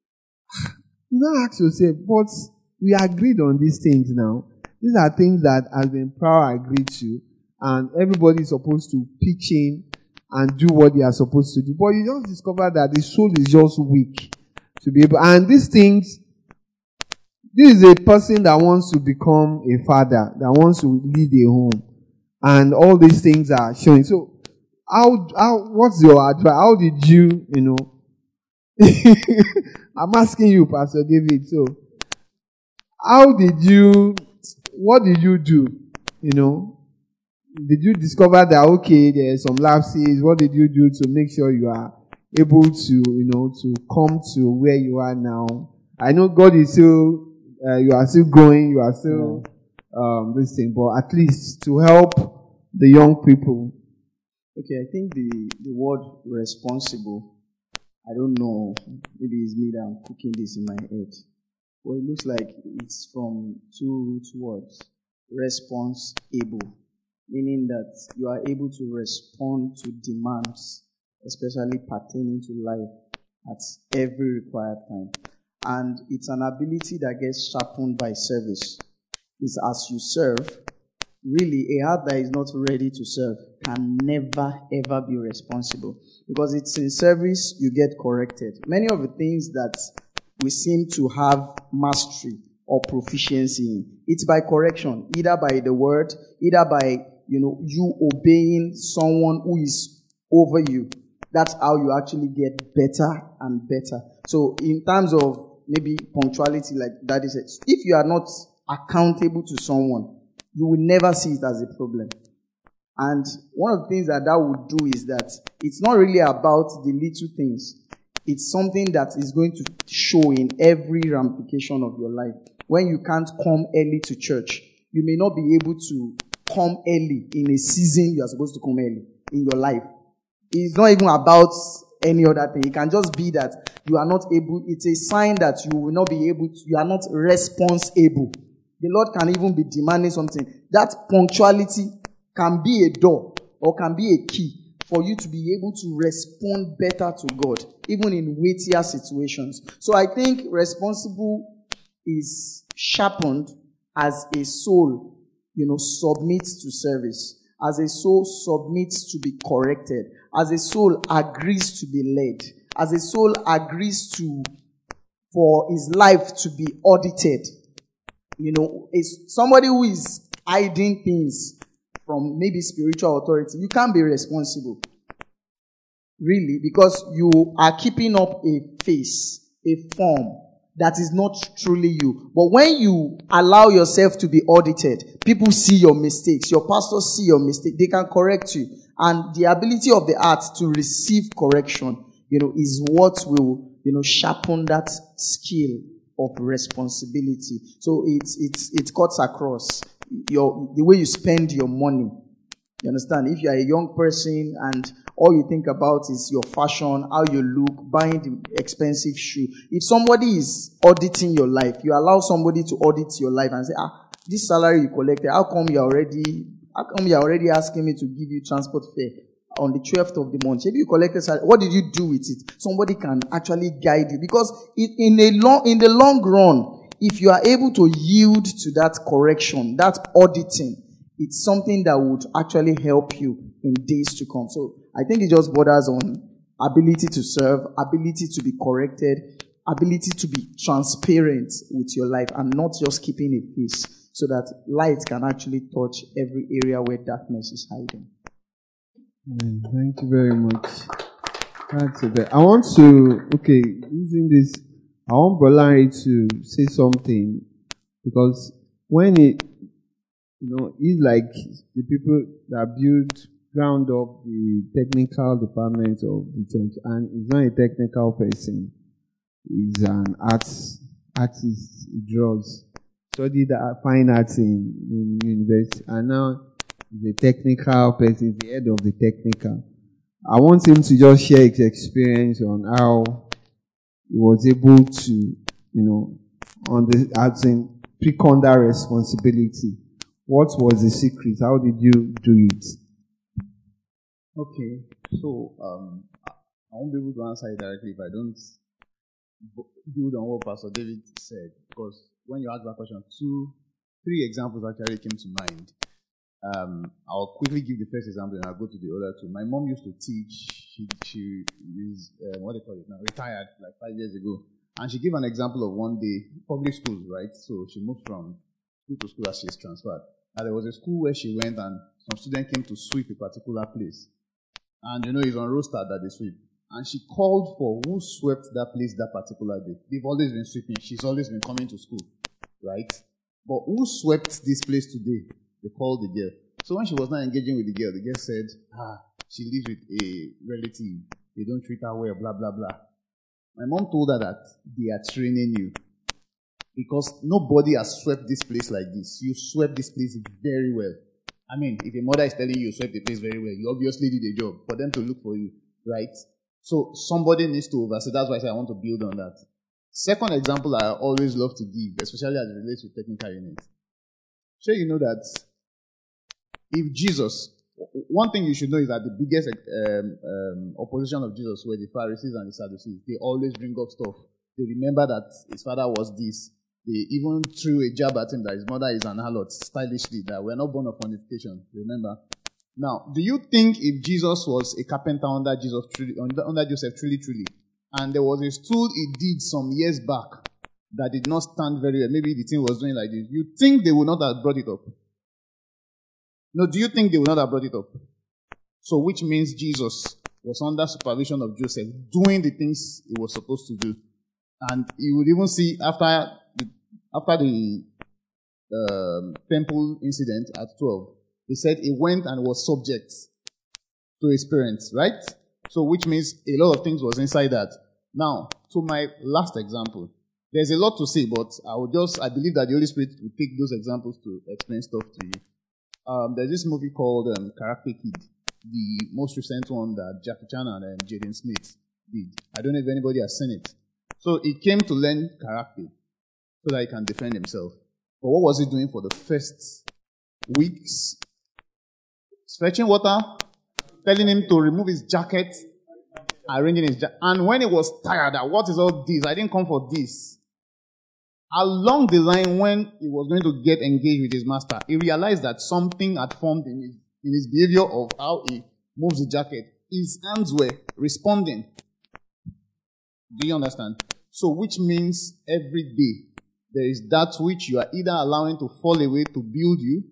You now ask yourself, but we agreed on these things now. These are things that has been power agreed to, and everybody is supposed to pitch in and do what they are supposed to do. But you just discover that the soul is just weak to be able, and these things, this is a person that wants to become a father, that wants to lead a home, and all these things are showing. So, how, how, what's your advice? How did you, you know, I'm asking you, Pastor David, so, how did you, what did you do, you know? Did you discover that, okay, there are some lapses? What did you do to make sure you are able to, you know, to come to where you are now? I know God is still, uh, you are still growing, you are still, um, this thing, but at least to help the young people. Okay, I think the, the word responsible, I don't know, maybe it's me that I'm cooking this in my head. Well, it looks like it's from two root words. Responsible, meaning that you are able to respond to demands, especially pertaining to life, at every required time. And it's an ability that gets sharpened by service. It's as you serve, really a heart that is not ready to serve can never ever be responsible. Because it's in service you get corrected. Many of the things that we seem to have mastery or proficiency in, it's by correction, either by the word, either by, you know, you obeying someone who is over you. That's how you actually get better and better. So in terms of maybe punctuality, like Daddy said, if you are not accountable to someone, you will never see it as a problem. And one of the things that that would do is that it's not really about the little things. It's something that is going to show in every ramification of your life. When you can't come early to church, you may not be able to come early in a season you are supposed to come early in your life. It's not even about any other thing. It can just be that you are not able, it's a sign that you will not be able to, you are not responsible. The Lord can even be demanding something. That punctuality can be a door or can be a key for you to be able to respond better to God, even in weightier situations. So I think responsible is sharpened as a soul, you know, submits to service, as a soul submits to be corrected, as a soul agrees to be led, as a soul agrees to, for his life to be audited. You know, it's somebody who is hiding things from maybe spiritual authority. You can't be responsible. Really, because you are keeping up a face, a form that is not truly you. But when you allow yourself to be audited, people see your mistakes. Your pastors see your mistake. They can correct you. And the ability of the heart to receive correction, you know, is what will, you know, sharpen that skill of responsibility. So it's it's it cuts across your the way you spend your money. You understand? If you are a young person and all you think about is your fashion, how you look, buying the expensive shoe. If somebody is auditing your life, you allow somebody to audit your life and say, ah, this salary you collected, how come you're already, how come you're already asking me to give you transport fare on the twelfth of the month? Maybe you collected salary. What did you do with it? Somebody can actually guide you, because in a long, in the long run, if you are able to yield to that correction, that auditing, it's something that would actually help you in days to come. So I think it just borders on ability to serve, ability to be corrected, ability to be transparent with your life and not just keeping a peace, so that light can actually touch every area where darkness is hiding. Mm, thank you very much. That's it. I want to, okay, using this, I want Brother to say something, because when it, you know, he's like the people that build, ground up the technical department of the church, and he's not a technical person. He's an arts, artist. He draws. Studied fine arts in, in university, and now he's a technical person. He's the head of the technical. I want him to just share his experience on how he was able to, you know, on the as in pick on that responsibility. What was the secret? How did you do it? Okay, so um, I won't be able to answer it directly if I don't build on what Pastor David said, because when you asked that question, two, three examples actually came to mind. Um, I'll quickly give the first example and I'll go to the other two. My mom used to teach. She, she is, uh, what do you call it now, retired like five years ago. And she gave an example of one day, public schools, right? So she moved from school to school as she's transferred. And there was a school where she went and some student came to sweep a particular place. And you know, it's on roster that they sweep. And she called for who swept that place that particular day. They've always been sweeping. She's always been coming to school, right? But who swept this place today? They called the girl. So when she was not engaging with the girl, the girl said, ah, she lives with a relative. They don't treat her well, blah, blah, blah. My mom told her that they are training you. Because nobody has swept this place like this. You swept this place very well. I mean, if a mother is telling you you swept the place very well, you obviously did a job for them to look for you, right? So somebody needs to oversee. That's why I say I want to build on that. Second example I always love to give, especially as it relates to technical units. Sure, you know that if Jesus, one thing you should know is that the biggest um, um, opposition of Jesus were the Pharisees and the Sadducees. They always bring up stuff. They remember that his father was this. They even threw a jab at him that his mother is an harlot, stylishly, that we're not born of fornication. Remember? Now, do you think if Jesus was a carpenter under Jesus, truly, under, under Joseph, truly, truly, and there was a stool he did some years back that did not stand very well, maybe the thing was doing like this, you think they would not have brought it up? No, do you think they would not have brought it up? So, which means Jesus was under supervision of Joseph, doing the things he was supposed to do. And you would even see after the, after the um, temple incident at twelve, he said he went and was subject to his parents, right? So, which means a lot of things was inside that. Now, to my last example, there's a lot to say, but I will just, I believe that the Holy Spirit will take those examples to explain stuff to you. Um, there's this movie called um, Karate Kid, the most recent one that Jackie Chan and um, Jaden Smith did. I don't know if anybody has seen it. So he came to learn karate so that he can defend himself. But what was he doing for the first weeks? Fetching water, telling him to remove his jacket, arranging his jacket. And when he was tired, that what is all this? I didn't come for this. Along the line, when he was going to get engaged with his master, he realized that something had formed in his, in his behavior of how he moves the jacket. His hands were responding. Do you understand? So, which means every day there is that which you are either allowing to fall away to build you,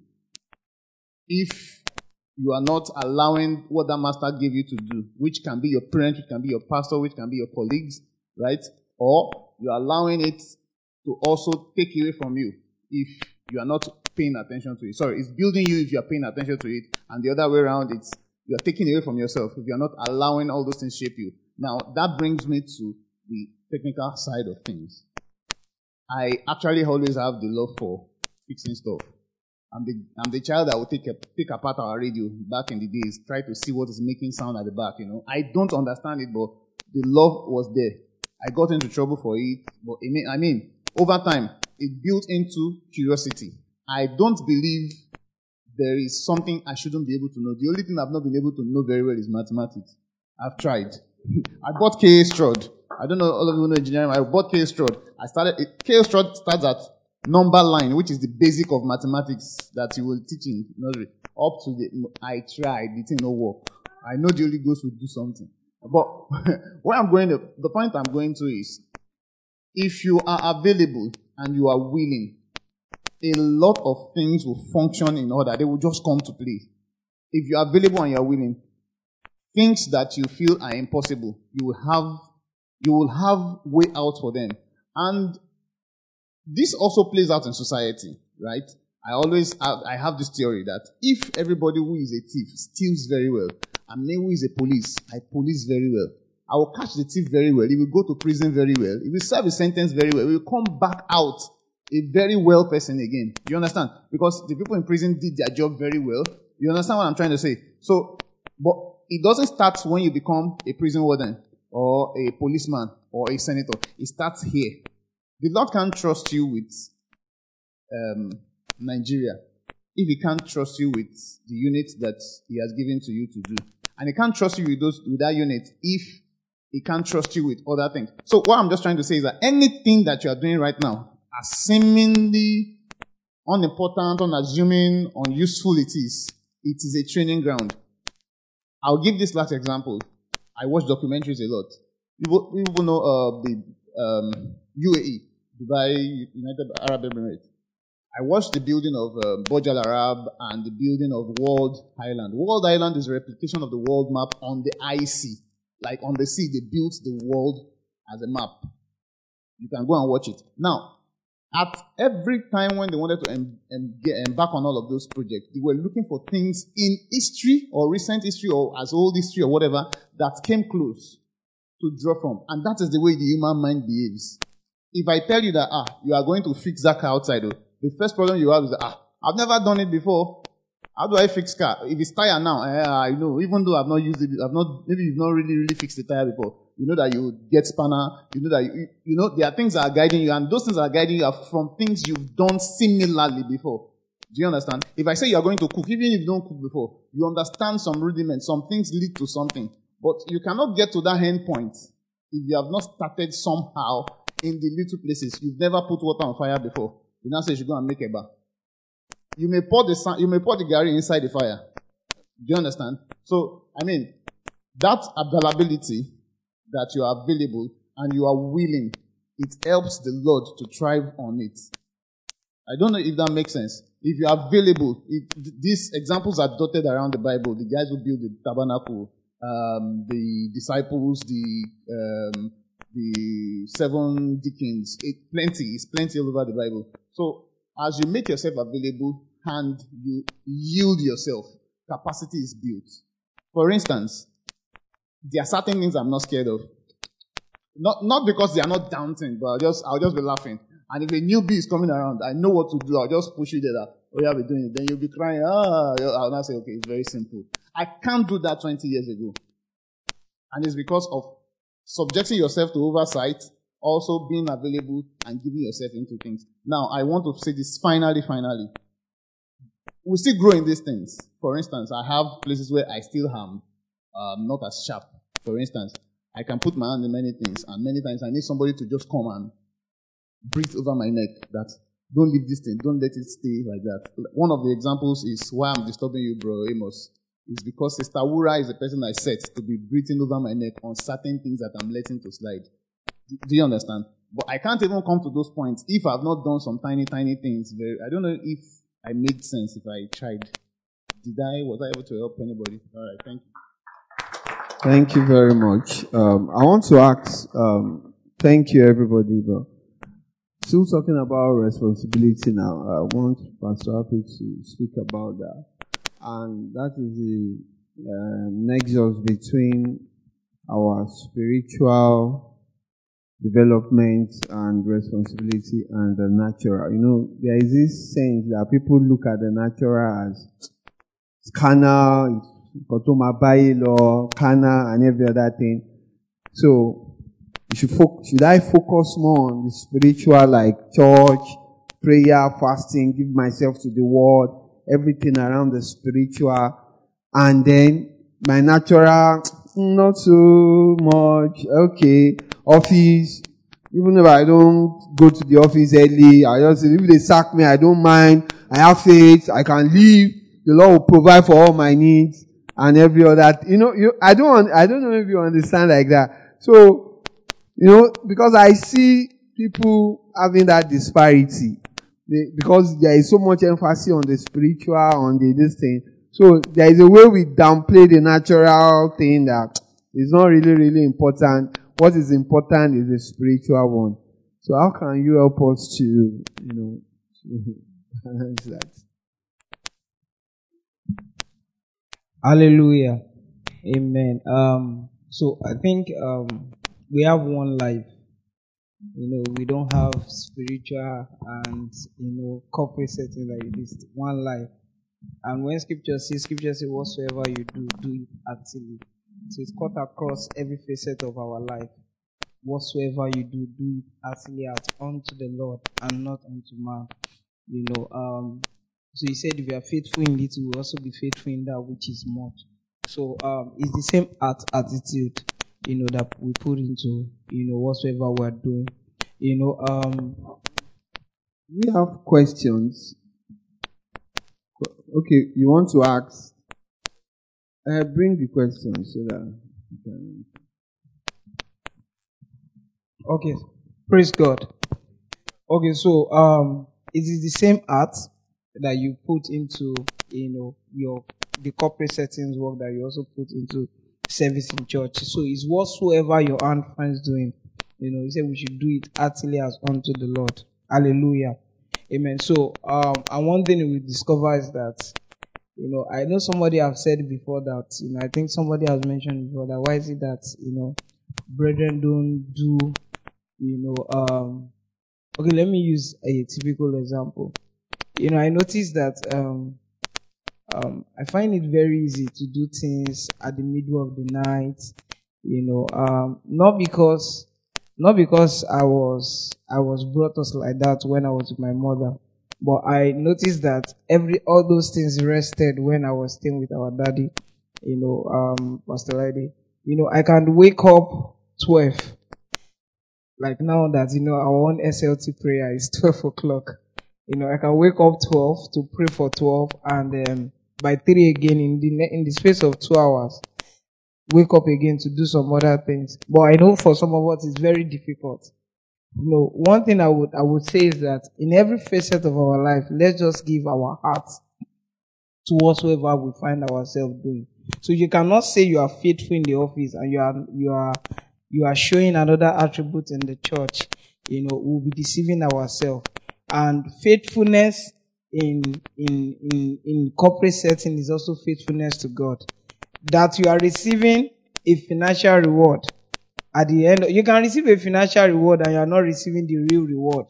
if you are not allowing what that master gave you to do, which can be your parent, which can be your pastor, which can be your colleagues, right? Or you are allowing it to also take away from you if you are not paying attention to it. Sorry, it's building you if you are paying attention to it, and the other way around, it's you are taking away from yourself if you are not allowing all those things shape you. Now, that brings me to the technical side of things. I actually always have the love for fixing stuff. I'm the I'm the child that will take a, take apart our radio back in the days, try to see what is making sound at the back. You know, I don't understand it, but the love was there. I got into trouble for it, but I mean, I mean, over time, it built into curiosity. I don't believe there is something I shouldn't be able to know. The only thing I've not been able to know very well is mathematics. I've tried. I bought K A Strud. I don't know, all of you know engineering. I bought K A Strud. I started, K A Strud starts at number line, which is the basic of mathematics that you will teach in nursery. Up to the, I tried, it didn't work. I know the Holy Ghost will do something. But where I'm going to, the point I'm going to is, if you are available and you are willing, a lot of things will function in order. They will just come to play. If you are available and you are willing, things that you feel are impossible, you will have, you will have way out for them. And this also plays out in society, right? I always have, I have this theory that if everybody who is a thief steals very well, and me who is a police, I police very well, I will catch the thief very well. He will go to prison very well. He will serve his sentence very well. He will come back out a very well person again. You understand? Because the people in prison did their job very well. You understand what I'm trying to say? So, but it doesn't start when you become a prison warden or a policeman or a senator. It starts here. The Lord can't trust you with um, Nigeria if He can't trust you with the unit that He has given to you to do. And He can't trust you with, those, with that unit if He can't trust you with other things. So what I'm just trying to say is that anything that you are doing right now, as seemingly unimportant, unassuming, unuseful it is, it is a training ground. I'll give this last example. I watch documentaries a lot. You people know uh, the um, U A E, Dubai, United Arab Emirates. I watched the building of uh, Burj Al Arab and the building of World Island. World Island is a replication of the world map on the I C. Like on the sea, they built the world as a map. You can go and watch it. Now, at every time when they wanted to em- em- get, embark on all of those projects, they were looking for things in history or recent history or as old history or whatever that came close to draw from. And that is the way the human mind behaves. If I tell you that, ah, you are going to fix that car outside, oh, the first problem you have is, ah, I've never done it before. How do I fix car? If it's tire now, eh, I know, even though I've not used it, I've not, maybe you've not really, really fixed the tire before. You know that you get spanner, you know that you, you know, there are things that are guiding you, and those things that are guiding you are from things you've done similarly before. Do you understand? If I say you are going to cook, even if you don't cook before, you understand some rudiments, some things lead to something. But you cannot get to that end point if you have not started somehow in the little places. You've never put water on fire before. You now say you should go and make a bath. You may pour the you may pour the gari inside the fire. Do you understand? So, I mean, that availability that you are available and you are willing, it helps the Lord to thrive on it. I don't know if that makes sense. If you are available, if these examples are dotted around the Bible, the guys who built the tabernacle, um, the disciples, the um, the seven deacons, it, plenty, it's plenty all over the Bible. So, as you make yourself available and you yield yourself, capacity is built. For instance, there are certain things I'm not scared of. Not not because they are not daunting, but I'll just I'll just be laughing. And if a newbie is coming around, I know what to do. I'll just push you there. Oh, yeah, we're doing it. Then you'll be crying. Ah, I'll not say, okay, it's very simple. I can't do that twenty years ago. And it's because of subjecting yourself to oversight, also being available and giving yourself into things. Now, I want to say this finally, finally. We still grow in these things. For instance, I have places where I still am um, not as sharp. For instance, I can put my hand in many things, and many times I need somebody to just come and breathe over my neck that don't leave this thing, don't let it stay like that. One of the examples is why I'm disturbing you, bro Amos, is because Sister Wura is the person I set to be breathing over my neck on certain things that I'm letting to slide. Do you understand? But I can't even come to those points if I've not done some tiny, tiny things. Very, I don't know if I made sense if I tried. Did I? Was I able to help anybody? All right, thank you. Thank you very much. Um, I want to ask, um, thank you everybody, but still talking about responsibility now. I want Pastor Happy to speak about that. And that is the uh, uh, nexus between our spiritual development and responsibility and the natural. You know, there is this sense that people look at the natural as carnal, or carnal, and every other thing. So, you should, fo- should I focus more on the spiritual, like church, prayer, fasting, give myself to the word, everything around the spiritual, and then my natural, not so much, okay, office, even if I don't go to the office early, I just, if they sack me, I don't mind, I have faith, I can leave, the Lord will provide for all my needs, and every other, you know, you, I don't, I don't know if you understand like that. So, you know, because I see people having that disparity, they, because there is so much emphasis on the spiritual, on the this thing. So there is a way we downplay the natural thing that is not really, really important. What is important is the spiritual one. So how can you help us to, you know, to balance that? Hallelujah. Amen. Um, so I think um, we have one life. You know, we don't have spiritual and, you know, corporate setting like this. One life. And when scripture says, scripture says, whatsoever you do, do it actively. So it's cut across every facet of our life. Whatsoever you do, do it actively as unto the Lord and not unto man. You know, um, so he said, if you are faithful in little, you will also be faithful in that which is much. So um, it's the same art attitude, you know, that we put into, you know, whatsoever we are doing. You know, um, we have questions. Okay, you want to ask? Uh, bring the questions so that you can. Okay, praise God. Okay, so um, it is the same art that you put into, you know, your the corporate settings work that you also put into service in church. So it's whatsoever your hand finds doing. You know, he said we should do it heartily as unto the Lord. Hallelujah. Amen. So, um, and one thing we discover is that, you know, I know somebody have said before that, you know, I think somebody has mentioned before that, why is it that, you know, brethren don't do, you know, um, okay, let me use a typical example. You know, I noticed that, um, um, I find it very easy to do things at the middle of the night, you know, um, not because, not because I was, I was brought up like that when I was with my mother, but I noticed that every, all those things rested when I was staying with our daddy, you know, um, Pastor Lady. You know, I can wake up twelve. Like now that, you know, our own S L T prayer is twelve o'clock. You know, I can wake up twelve to pray for twelve, and um, by three again in the in the space of two hours, wake up again to do some other things. But I know for some of us it's very difficult. You know, one thing I would I would say is that in every facet of our life, let's just give our hearts to whatsoever we find ourselves doing. So you cannot say you are faithful in the office and you are you are you are showing another attribute in the church. You know, we'll be deceiving ourselves. And faithfulness in in in in corporate setting is also faithfulness to God. That you are receiving a financial reward at the end. You can receive a financial reward and you are not receiving the real reward.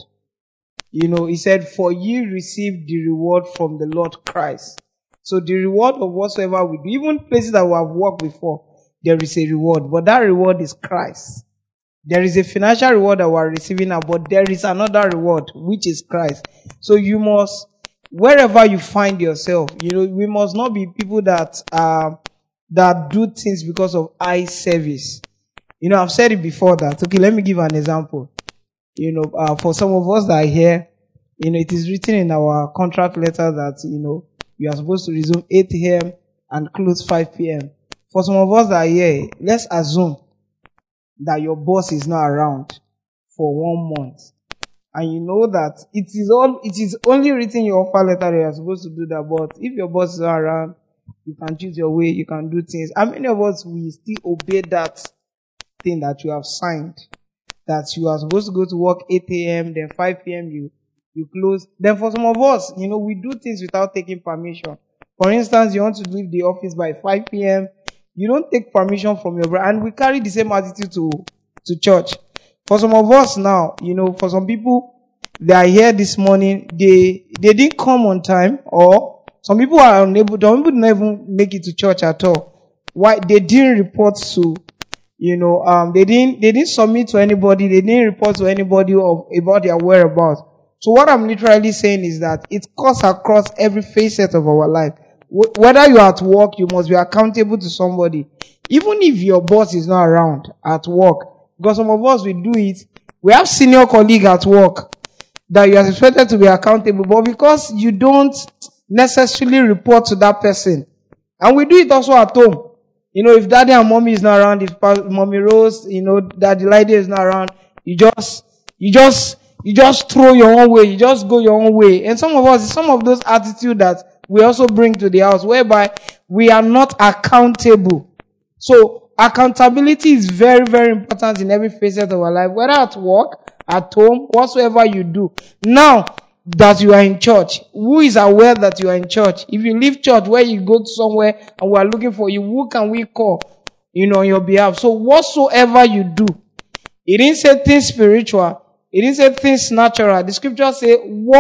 You know, he said, for ye receive the reward from the Lord Christ. So the reward of whatsoever we do, even places that we have worked before, there is a reward. But that reward is Christ. There is a financial reward that we are receiving now, but there is another reward, which is Christ. So you must, wherever you find yourself, you know, we must not be people that, uh, that do things because of eye service. You know, I've said it before that. Okay, let me give an example. You know, uh, for some of us that are here, you know, it is written in our contract letter that, you know, you are supposed to resume eight a.m. and close five p.m. For some of us that are here, let's assume that your boss is not around for one month. And you know that it is all, it is only written in your offer letter that you are supposed to do that. But if your boss is not around, you can choose your way, you can do things. How many of us will still obey that thing that you have signed? That you are supposed to go to work eight a.m., then five p.m. you, you close. Then for some of us, you know, we do things without taking permission. For instance, you want to leave the office by five p.m., you don't take permission from your brother. And we carry the same attitude to, to church. For some of us now, you know, for some people, they are here this morning, they, they didn't come on time, or some people are unable, some people didn't even make it to church at all. Why? They didn't report to, you know, um, they didn't, they didn't submit to anybody, they didn't report to anybody of, about their whereabouts. So what I'm literally saying is that it cuts across every facet of our life. W- whether you're at work, you must be accountable to somebody. Even if your boss is not around at work, because some of us, we do it, we have senior colleague at work that you are expected to be accountable, but because you don't necessarily report to that person, and we do it also at home. You know, if daddy and mommy is not around, if mommy Rose, you know, daddy Lydia is not around, you just, you just, you just throw your own way, you just go your own way. And some of us, some of those attitudes that we also bring to the house, whereby we are not accountable. So, accountability is very, very important in every facet of our life, whether at work, at home, whatsoever you do. Now that you are in church, who is aware that you are in church? If you leave church, where you go to somewhere and we are looking for you, who can we call, you know, on your behalf? So whatsoever you do, it didn't say things spiritual, it didn't say things natural. The scripture say,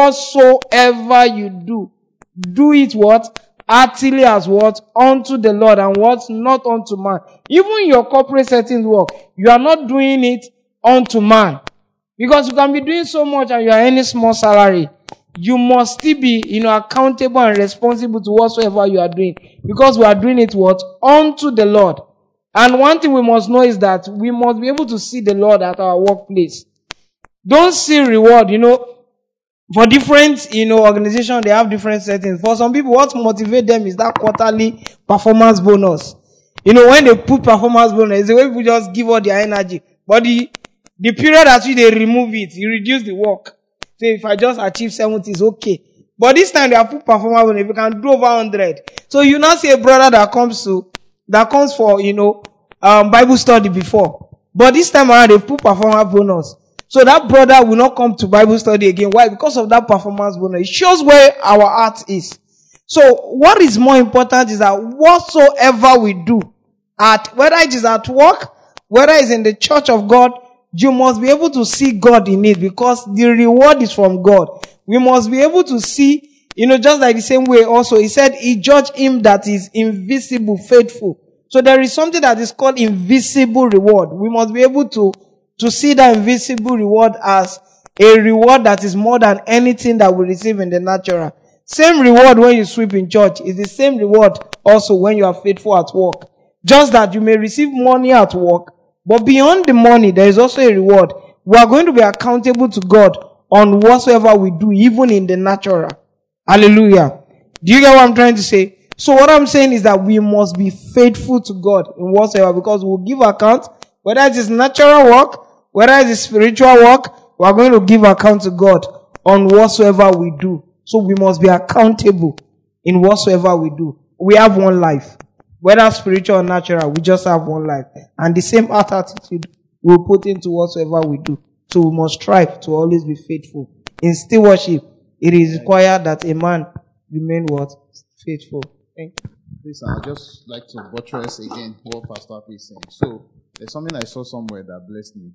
whatsoever you do, do it what? Heartily as what? Unto the Lord, and what? Not unto man. Even your corporate settings work, you are not doing it unto man. Because you can be doing so much and you are earning small salary. You must still be, you know, accountable and responsible to whatsoever you are doing. Because we are doing it what? Unto the Lord. And one thing we must know is that we must be able to see the Lord at our workplace. Don't see reward, you know. For different, you know, organizations, they have different settings. For some people, what motivates them is that quarterly performance bonus. You know, when they put performance bonus, it's the way people just give all their energy. But the The period at which they remove it, you reduce the work. So if I just achieve seventy, it's okay. But this time they have put performance bonus, if you can do over one hundred. So you now see a brother that comes to, that comes for, you know, um, Bible study before. But this time around, they put performance bonus. So that brother will not come to Bible study again. Why? Because of that performance bonus. It shows where our heart is. So what is more important is that whatsoever we do, at whether it is at work, whether it's in the church of God, you must be able to see God in it, because the reward is from God. We must be able to see, you know, just like the same way also, he said, he judged him that is invisible, faithful. So there is something that is called invisible reward. We must be able to, to see that invisible reward as a reward that is more than anything that we receive in the natural. Same reward when you sweep in church is the same reward also when you are faithful at work. Just that you may receive money at work, but beyond the money, there is also a reward. We are going to be accountable to God on whatsoever we do, even in the natural. Hallelujah. Do you get what I'm trying to say? So what I'm saying is that we must be faithful to God in whatsoever, because we'll give account, whether it is natural work, whether it is spiritual work, we are going to give account to God on whatsoever we do. So we must be accountable in whatsoever we do. We have one life. Whether spiritual or natural, we just have one life. And the same heart attitude we'll put into whatsoever we do. So we must strive to always be faithful. In stewardship, it is required that a man remain what? Faithful. Thank you. Please, I'd just like to buttress again what Pastor Happy is saying. So, there's something I saw somewhere that blessed me.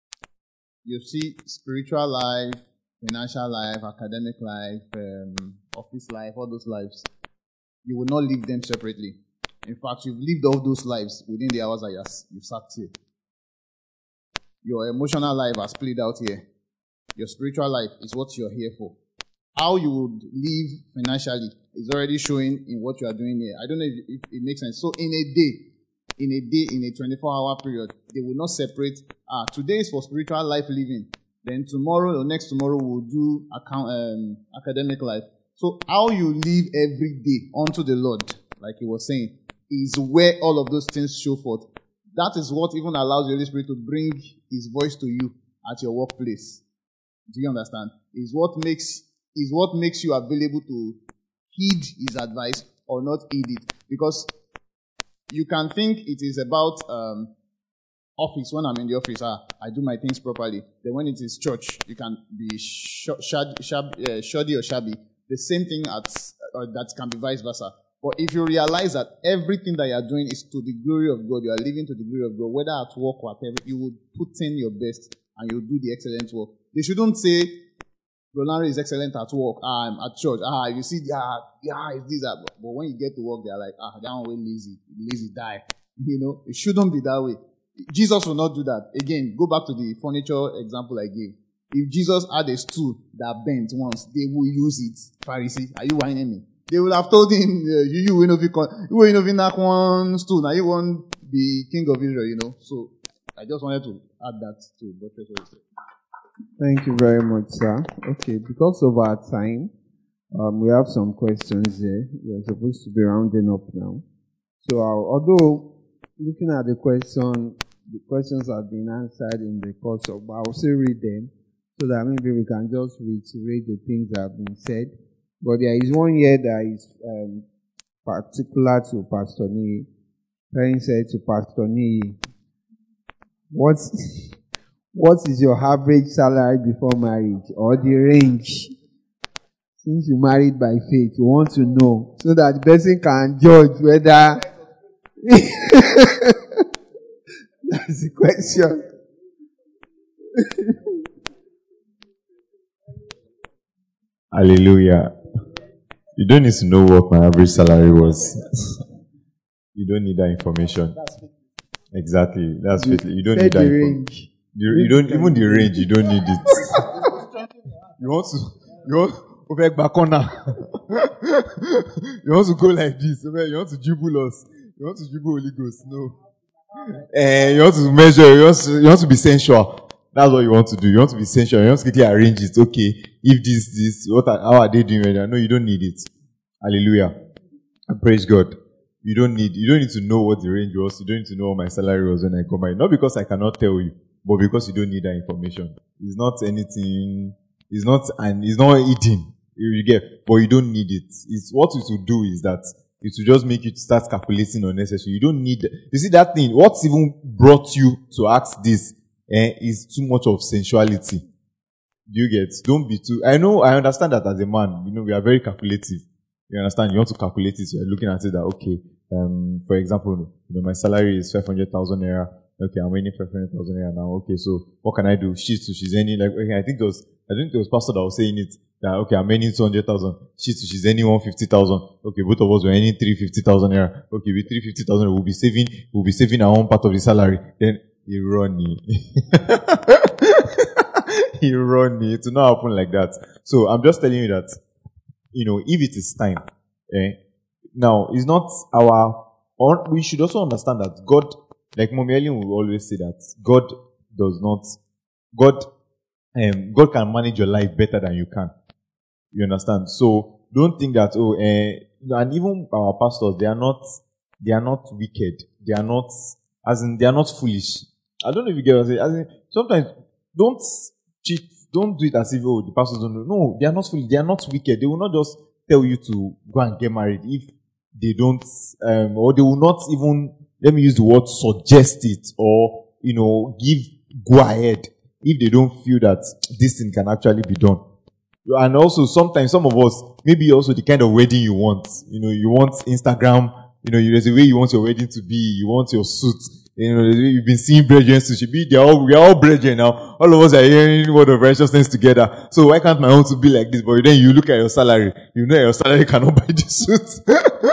You see, spiritual life, financial life, academic life, um, office life, all those lives, you will not live them separately. In fact, you've lived all those lives within the hours that you've sat here. Your emotional life has played out here. Your spiritual life is what you're here for. How you would live financially is already showing in what you are doing here. I don't know if, if it makes sense. So in a day, in a day, in a twenty-four hour period, they will not separate. Ah, today is for spiritual life living. Then tomorrow or next tomorrow we'll do account, um, academic life. So how you live every day unto the Lord, like he was saying, is where all of those things show forth. That is what even allows the Holy Spirit to bring his voice to you at your workplace. Do you understand? Is what makes is what makes you available to heed his advice or not heed it. Because you can think it is about um, office. When I'm in the office, ah, I do my things properly. Then when it is church, you can be sh- sh- shab- uh, shoddy or shabby. The same thing at, uh, that can be vice versa. But if you realize that everything that you are doing is to the glory of God, you are living to the glory of God, whether at work or whatever, you would put in your best and you do the excellent work. They shouldn't say, Brother is excellent at work, ah, I'm at church, ah, you see, ah, yeah, it's this, that. But, but when you get to work, they're like, ah, that one way lazy, lazy die. You know, it shouldn't be that way. Jesus will not do that. Again, go back to the furniture example I gave. If Jesus had a stool that bent once, they will use it. Pharisee, are you whining me? They will have told him, uh, you, you will not be, you will not be knock one stool. Now you want the king of Israel, you know. So I just wanted to add that to what you said. Thank you very much, sir. Okay, because of our time, um, we have some questions there. We are supposed to be rounding up now. So, uh, although looking at the question, the questions have been answered in the course of, but I'll still read them so that maybe we can just reiterate the things that have been said. But there is one here that is um, particular to Pastor Nii. Parents said to Pastor Nii, what, what is your average salary before marriage, or the range? Since you married by faith, you want to know so that the person can judge whether that's the question. Hallelujah. You don't need to know what my average salary was. You don't need that information. Exactly. That's You faith. You don't said need that the information. range. You, you don't even the range. You don't need it. You want to. You want over back corner. You want to go like this. You want to dribble us. You want to dribble Holy Ghost. No. And you want to measure. You want to, you want to be sensual. That's what you want to do. You want to be sensual. You want to quickly arrange it. Okay, if this, this, what are, how are they doing right now? No, you don't need it. Hallelujah. And praise God. You don't need, you don't need to know what the range was. You don't need to know what my salary was when I come out. Not because I cannot tell you, but because you don't need that information. It's not anything, it's not, and it's not eating. You get, but you don't need it. It's what it will do is that it will just make you start calculating unnecessary. You don't need, you see that thing, what's even brought you to ask this, eh, is too much of sensuality. Do you get? Don't be too, I know, I understand that as a man, you know, we are very calculative. You understand? You want to calculate it, you're looking at it that, okay, um, for example, you know, my salary is five hundred thousand naira. Okay, I'm earning five hundred thousand naira now. Okay, so what can I do? She's to she's earning, like, okay, I think it was, I think it was Pastor that was saying it, that, okay, I'm earning two hundred thousand. She's to she's earning one hundred fifty thousand. Okay, both of us were earning three hundred fifty thousand naira. Okay, with three hundred fifty thousand, we'll be saving, we'll be saving our own part of the salary. Then, irony. Irony. It will not happen like that. So, I'm just telling you that, you know, if it is time, eh, now, it's not our, or we should also understand that God, like Mommy Ellen will always say that God does not, God, um, God can manage your life better than you can. You understand? So, don't think that, oh, eh, and even our pastors, they are not, they are not wicked. They are not, as in, they are not foolish. I don't know if you get what I'm saying. As in, sometimes, don't cheat, don't do it as if, oh, the pastors don't know. No, they are not foolish. They are not wicked. They will not just tell you to go and get married if they don't, um, or they will not even, let me use the word, suggest it, or, you know, give go ahead if they don't feel that this thing can actually be done. And also, sometimes, some of us, maybe also the kind of wedding you want. You know, you want Instagram, you know, there's a way you want your wedding to be, you want your suit. You know, you've been seeing brethren to be, they're all, we're all brethren now. All of us are hearing word of righteousness together. So why can't my own to be like this? But then you look at your salary, you know your salary cannot buy the suit.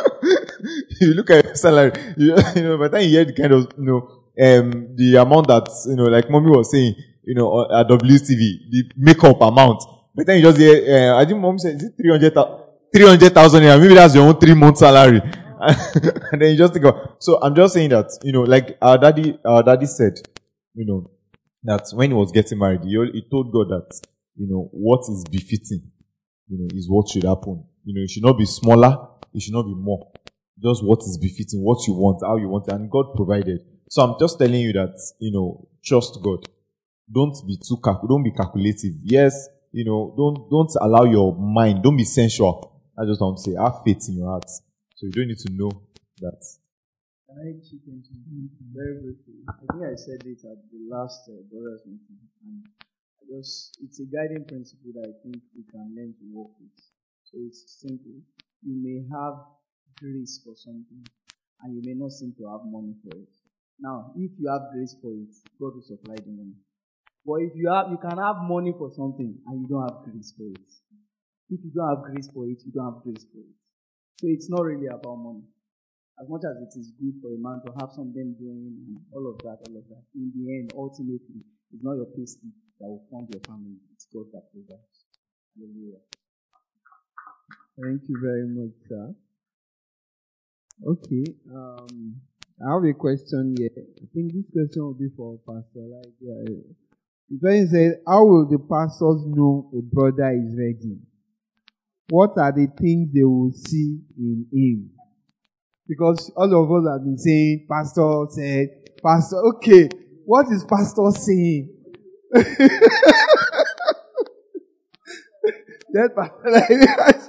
You look at your salary, you, you know, by the time you hear the kind of, you know, um, the amount that, you know, like Mommy was saying, you know, at W C V, the makeup amount. By the time you just hear, uh, I think Mom said, is it three hundred thousand? Maybe that's your own three month salary. And then you just think of, so I'm just saying that, you know, like our daddy, our daddy said, you know, that when he was getting married, he, he told God that, you know, what is befitting, you know, is what should happen. You know, it should not be smaller, it should not be more. Just what is befitting, what you want, how you want it, and God provided. So I'm just telling you that, you know, trust God. Don't be too, calc- don't be calculative. Yes, you know, don't, don't allow your mind, don't be sensual. I just want to say, have faith in your heart. So you don't need to know that. Can I chip in something very briefly? I think I said it at the last uh, brothers meeting, and I just it's a guiding principle that I think we can learn to work with. So it's simple. You may have grace for something, and you may not seem to have money for it. Now, if you have grace for it, God will supply the money. But if you have, you can have money for something and you don't have grace for it. If you don't have grace for it, you don't have grace for it. So it's not really about money. As much as it is good for a man to have something doing and all of that, all of that, in the end, ultimately, it's not your payslip that will fund your family. It's God that provides. Hallelujah. Thank you very much, sir. Okay. Um, I have a question here. I think this question will be for Pastor. Like, yeah, the person says, how will the pastors know a brother is ready? What are the things they will see in him? Because all of us have been saying, Pastor said, Pastor, okay, what is Pastor saying? That Pastor, like,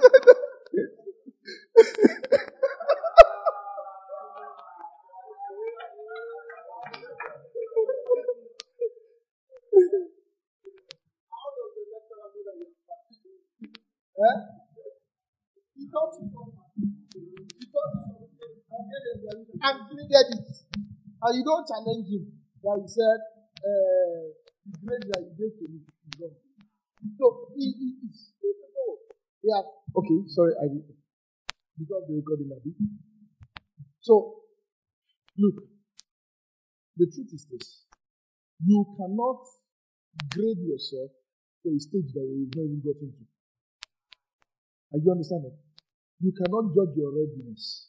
Eh? He taught you something. He taught you something. And created it. And you don't challenge him. That you said, uh, the grace that you gave to me is wrong. So, he is. Yeah. Okay, sorry, I did. Because the recording a bit. So, look. The truth is this. You cannot grade yourself for a stage that you've not even got into. Are you understanding? You cannot judge your readiness.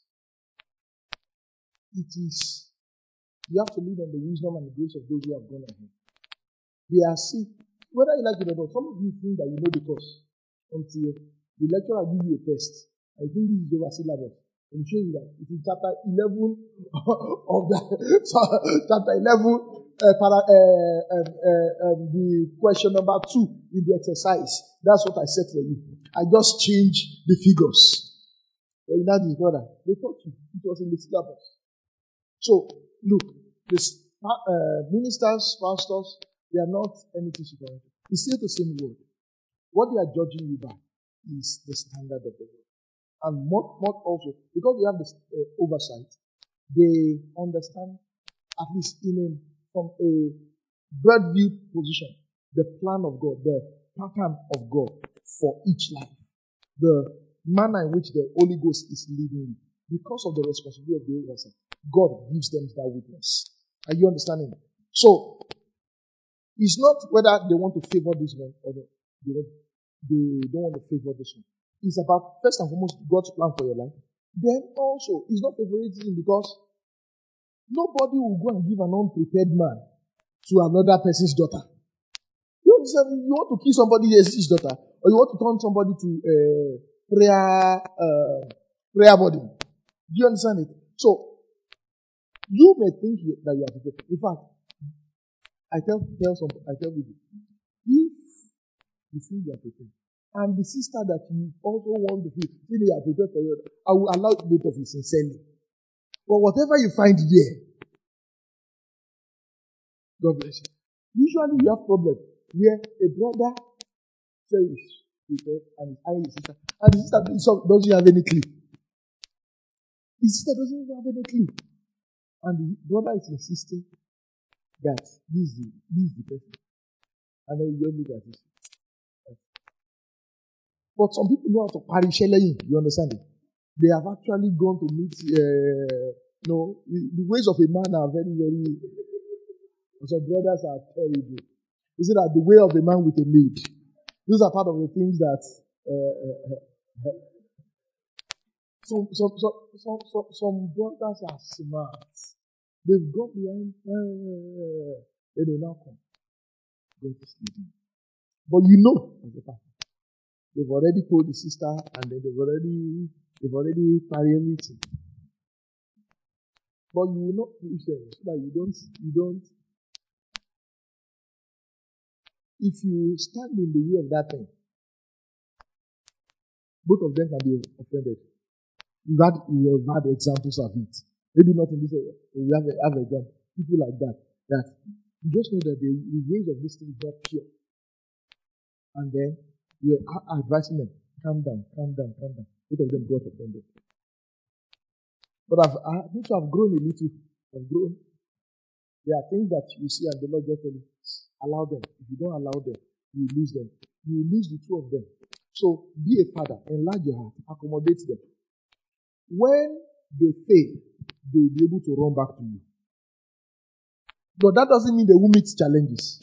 It is, you have to lean on the wisdom and the grace of those who have gone ahead. They are sick. Whether you like it or not, some of you think that you know the course until the lecturer give you a test. I think this is over syllabus. And show you that it is chapter eleven of the chapter eleven, uh, para, uh, um, uh, um, the question number two in the exercise. That's what I said for you. I just changed the figures. You know this brother. They taught you. It was in the syllabus. So look, this uh, ministers, pastors, they are not anything superior. It's still the same word. What they are judging you by is the standard of the word. And more, more also, because they have this uh, oversight, they understand, at least in a, from a broad view position, the plan of God, the pattern of God for each life, the manner in which the Holy Ghost is leading you. Because of the responsibility of the oversight, God gives them that witness. Are you understanding? So, it's not whether they want to favor this one or not. They, want, they don't want to favor this one. It's about, first and foremost, God's plan for your life. Then also, it's not favoritism because nobody will go and give an unprepared man to another person's daughter. You understand? You want to kill somebody else's daughter, or you want to turn somebody to a prayer, uh, prayer body. Do you understand it? So, you may think that you are prepared. In fact, I tell, tell some, I tell people, if you think you are prepared, and the sister that you also want to feel, feel you are prepared for you, I will allow both of you sincerely. But whatever you find there, God bless you. Usually you have problems where a brother says prepared and his eye is sister, and the sister doesn't have any clue. The sister doesn't have any clue. And the brother is insisting that this is the, this is the person. And then you just look at it. But some people know how to parry sheleyin. You understand it? They have actually gone to meet, uh, you know, the, the ways of a man are very, very, some brothers are terrible. You see that the way of a man with a maid. These are part of the things that, uh, uh, uh, some, some, some, some, some, some brothers are smart. They've got behind, uh, and they now come. God is leading. But you know, as a pastor, they've already told the sister, and then they've already, they've already carried everything. But you will not push them so that you don't, you don't. If you stand in the way of that thing, both of them can be offended. We've had, we've had examples of it. Maybe not in this area, but we have a, have an example. People like that, that you just know that the, the ways of this thing is not pure. And then you are advising them, calm down, calm down, calm down. Both of them got offended. But I've, I need to have grown a little. I've grown. There are things that you see and the Lord just tell you, Allow them. If you don't allow them, you lose them. You lose the two of them. So be a father. Enlarge your heart. Accommodate them. When they fail, they will be able to run back to you. But that doesn't mean they will meet challenges.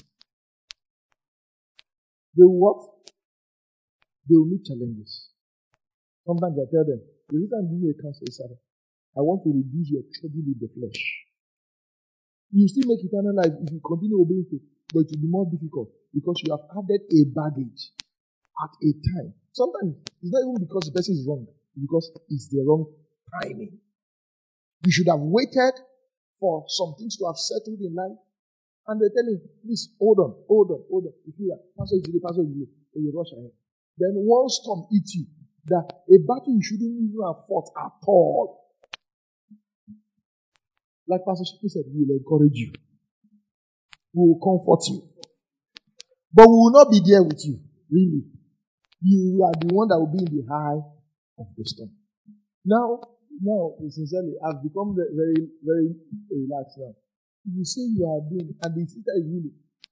They will what? They will meet challenges. Sometimes I tell them, the reason I'm giving you a counsel is that I want to reduce your trouble in the flesh. You still make eternal life if you continue obeying faith, but it will be more difficult because you have added a baggage at a time. Sometimes it's not even because the person is wrong, it's because it's the wrong timing. You should have waited for some things to have settled in life, and they're telling, please hold on, hold on, hold on. You feel that pastor is delayed, pastor is delayed, then you rush ahead. Then one storm eats you, that a battle you shouldn't even have fought at all. Like Pastor Shipu said, we will encourage you. We will comfort you. But we will not be there with you, really. You are the one that will be in the high of the storm. Now, now, sincerely, I've become very, very relaxed now. If you say you are doing, and the sister is really,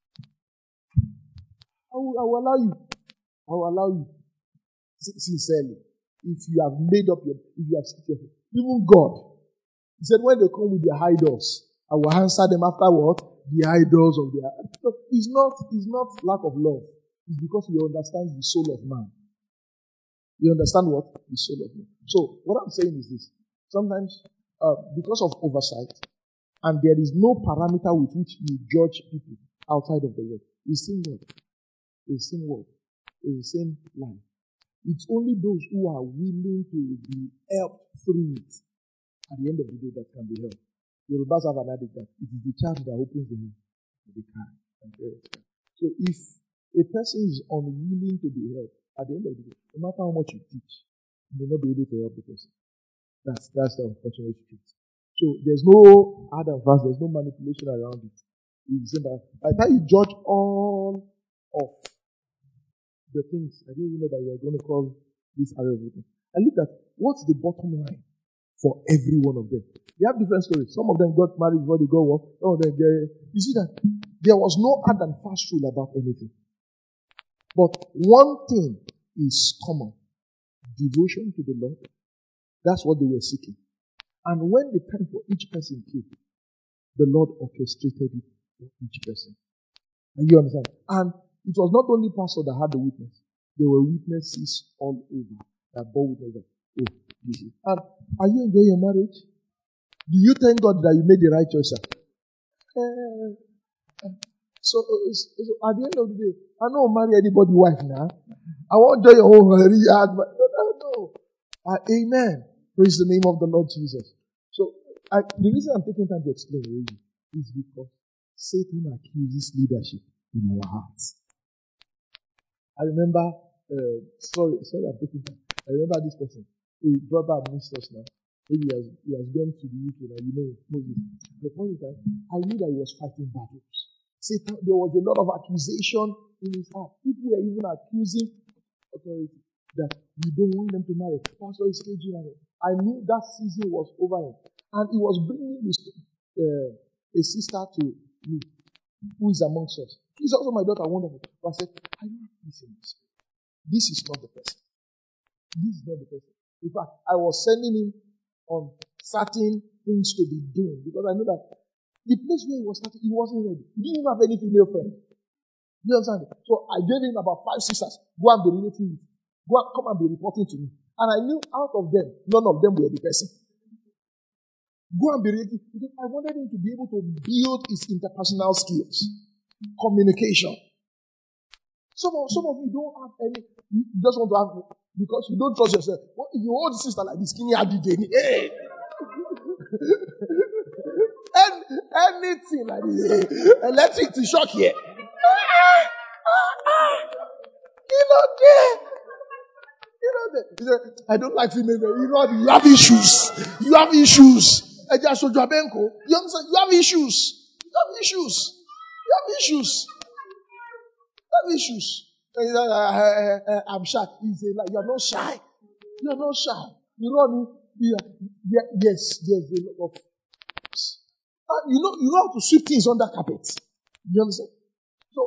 I will, I will allow you. I will allow you. Sincerely. If you have made up your, if you have set your, even God, He said, when they come with their idols, I will answer them after what? The idols of their. No, it's not, it's not lack of love. It's because He understands the soul of man. You understand what? The soul of man. So, what I'm saying is this. Sometimes, uh, because of oversight, and there is no parameter with which you judge people outside of the word. It's the same word. It's the same word. It's the same line. It's only those who are willing to be helped through it at the end of the day that can be helped. Yorubas have an adage that it is the child that opens the hand to the car. So if a person is unwilling to be helped, at the end of the day, no matter how much you teach, you may not be able to help the person. That's that's the unfortunate truth. So there's no hard and fast, there's no manipulation around it. It's the same. By the time you judge all of the things, I didn't even know that you are going to call this area of witness. I looked at what's the bottom line for every one of them. They have different stories. Some of them got married before they got work. Some of them, they, you see that there was no hard and fast rule about anything. But one thing is common. Devotion to the Lord. That's what they were seeking. And when the time for each person came, the Lord orchestrated it for each person. And you understand? And it was not only pastor that had the witness. There were witnesses all over that bore witness. Oh, this is. And are you enjoying your marriage? Do you thank God that you made the right choice, sir? Uh, so, so at the end of the day, I don't marry anybody's wife now. I won't enjoy your home very hard, but no, no. Uh, amen. Praise the name of the Lord Jesus. So, I, the reason I'm taking time to explain really is because Satan accuses leadership in our hearts. I remember, uh, sorry, sorry, I'm taking time. I remember this person, a brother amongst us now. Maybe he has, he has gone to the U K now, you know, Moses. The point is that I knew that he was fighting battles. Satan, there was a lot of accusation in his heart. People were even accusing authority that we don't want them to marry. Pastor is caging at it. I knew that season was over him. And he was bringing this, uh, a sister to me, who is amongst us. She's also my daughter, wonderful. But I said, I don't have this in this. This is not the person. This is not the person. In fact, I was sending him on certain things to be doing because I know that the place where he was starting, he wasn't ready. He didn't even have any female friend. You understand? So I gave him about five sisters. Go and be relating with. Go and come and be reporting to me. And I knew out of them, none of them were the person. Go and be relating. Because I wanted him to be able to build his interpersonal skills. Communication. Some of, some of you don't have any, you just want to have, because you don't trust yourself. What if you hold the sister like this, skinny Adi Deni? Hey! And anything like this. Electric to shock here. You know there. You know there. I don't like female. You know you have issues. You have issues. I just showed you a benko. You understand? You have issues. You have issues. You have issues. You have issues. Uh, uh, uh, I'm shy. He's a, like, you're not shy. You're not shy. You know, yeah, yeah, yes, there's a lot of. Uh, you know, you know how to sweep things under carpet. You understand? So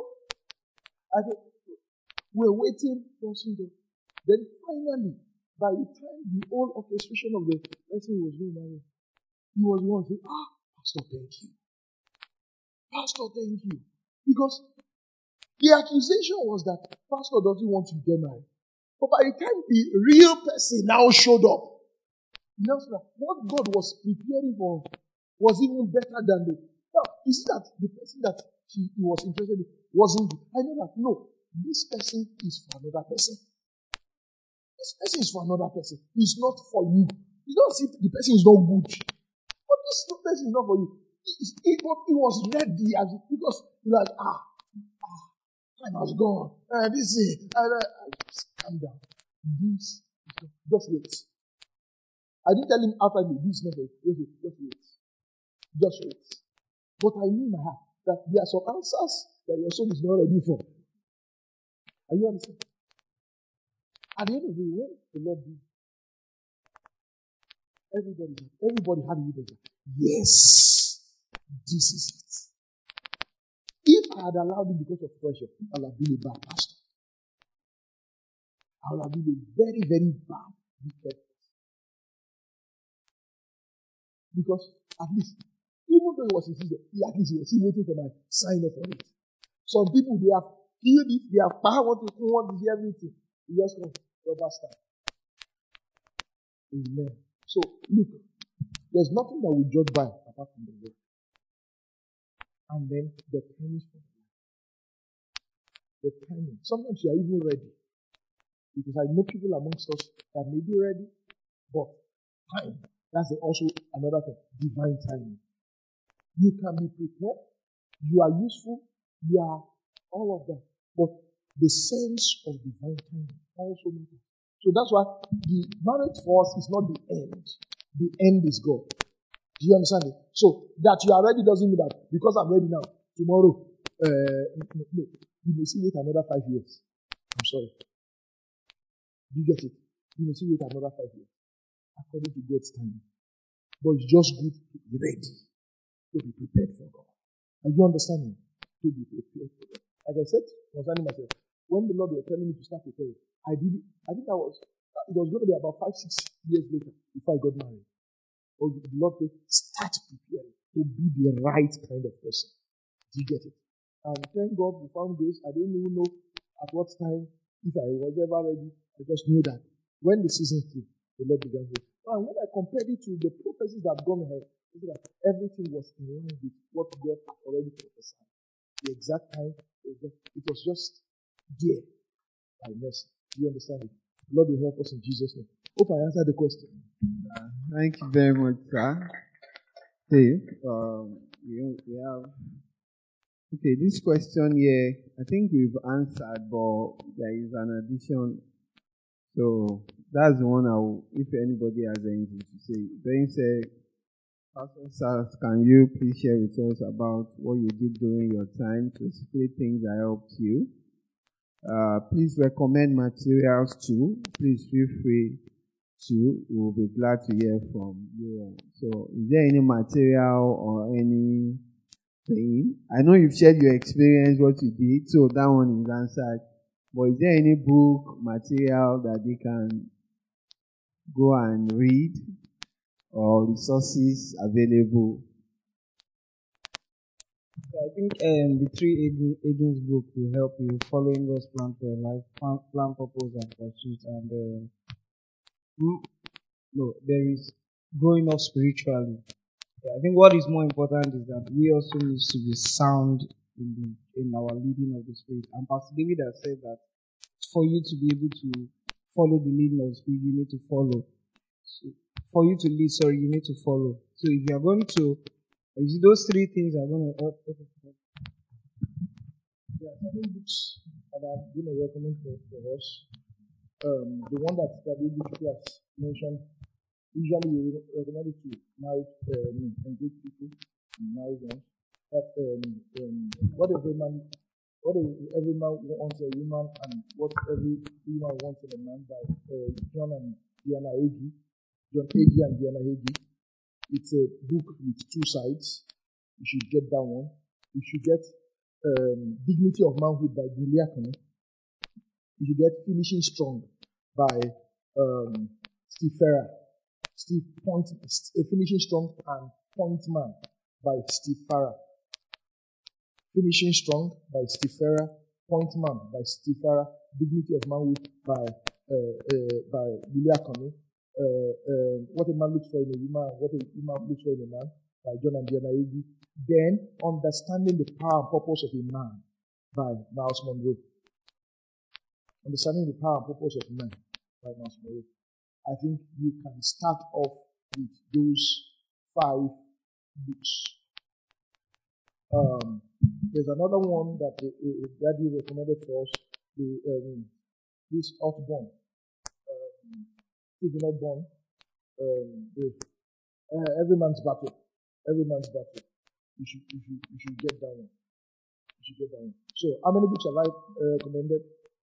I said, we're waiting for something. Then finally, by the time the whole orchestration of the person was going married, he was one saying, ah, Pastor, thank you. Pastor, thank you. Because the accusation was that Pastor doesn't want to get married. But by the time the real person now showed up, you know, what God was preparing for was even better than the. Now, you see that the person that he, he was interested in wasn't good. I know that, no, this person is for another person. This person is for another person. It's not for you. It's not as if the person is not good. But this person is not for you. It, it, but he was ready as it, because he was like, ah, ah, time has gone. Uh, this is, uh, uh, just calm down. This is not, just wait. I didn't tell him after me, this is not for you. Just wait. Just wait. Just wait. But I knew in my heart that there are some answers that your son is not ready for. Are you understand? At the end of the day, when the Lord did, everybody, everybody had a witness. Yes, this is it. If I had allowed him because of pressure, I would have been a bad pastor. I would have been a very, very bad wicked person. Because at least, even though he was in season, he at least he was still waiting for my sign up on it. Some people, they have killed it, they have power to want to hear everything. You just want rubber stamp. Amen. So, look, there's nothing that we judge by apart from the word. And then the timing for the life. The timing. Sometimes you are even ready. Because I know people amongst us that may be ready, but time. That's also another thing. Divine timing. You can be prepared. You are useful. You are all of that. But the sense of divine timing also matters. So that's why the marriage for us is not the end. The end is God. Do you understand it? So that you are ready doesn't mean that because I'm ready now, tomorrow, uh, no, no, you may still wait another five years. I'm sorry. Do you get it? You may still wait another five years according to God's time. But it's just good to be ready, to be prepared for God. Are you understanding? To be prepared for God. Like I said concerning myself, when the Lord was telling me to start preparing, I did it. I think I was, it was going to be about five, six years later before I got married. Or the Lord said, start preparing to be the right kind of person. Do you get it? And thank God we found grace. I didn't even know at what time, if I was ever ready. I just knew that when the season came, the Lord began to. And when I compared it to the prophecies that have gone ahead, I said that everything was in line with what God had already prophesied. The exact time, it was just there by mercy. Do you understand it? The Lord will help us in Jesus' name. Hope I answered the question. Uh, thank you very much, sir. Dave, um, we, we have. Okay, this question here, I think we've answered, but there is an addition. So that's the one I will, if anybody has anything to say. Then say, Pastor Sars, can you please share with us about what you did during your time, specifically things that helped you? Uh, please recommend materials too. Please feel free to. We'll be glad to hear from you. So, is there any material or any thing? I know you've shared your experience, what you did, so that one is answered. But is there any book, material that they can go and read or resources available? I think um, the three Higgins book will help you following God's plan for your life, plan, plan purpose, and pursuit. And uh, no, there is growing up spiritually. Yeah, I think what is more important is that we also need to be sound in the in our leading of the Spirit. And Pastor David has said that for you to be able to follow the leading of the Spirit, you need to follow. So for you to lead, sorry, you need to follow. So if you are going to, you see, those three things are going to help. There are certain books that I'm going to recommend for, for us. Um, the one that that David has mentioned, usually we recommend it to married um, engaged people, married ones. That um, um, what every man, what every man wants a woman, and what every woman wants in a man, by uh, John and Diana Hagee, John Hagee and Diana Hagee. It's a book with two sides. You should get that one. You should get um, Dignity of Manhood by Julia Kone. You should get Finishing Strong by um, Steve Farrar. Steve Point, uh, Finishing Strong and Point Man by Steve Farrar. Finishing Strong by Steve Farrar. Point Man by Steve Farrar. Dignity of Manhood by uh, uh, by Julia Kone. Uh, uh, what a Man Looks For in a Woman, What a Woman Looks For in a Man by John and Diana Egi. Then, Understanding the Power and Purpose of a Man by Miles Monroe. Understanding the Power and Purpose of Man by Miles Monroe. I think you can start off with those five books. Um, there's another one that the, uh, Daddy recommended for us, the, um, this Outborn. Um, Stephen Outborn. Um, the, uh, Every Man's Battle. Every Man's Battle. You should, you should, you should get that one. You should get that one. So, how many books have I uh, recommended?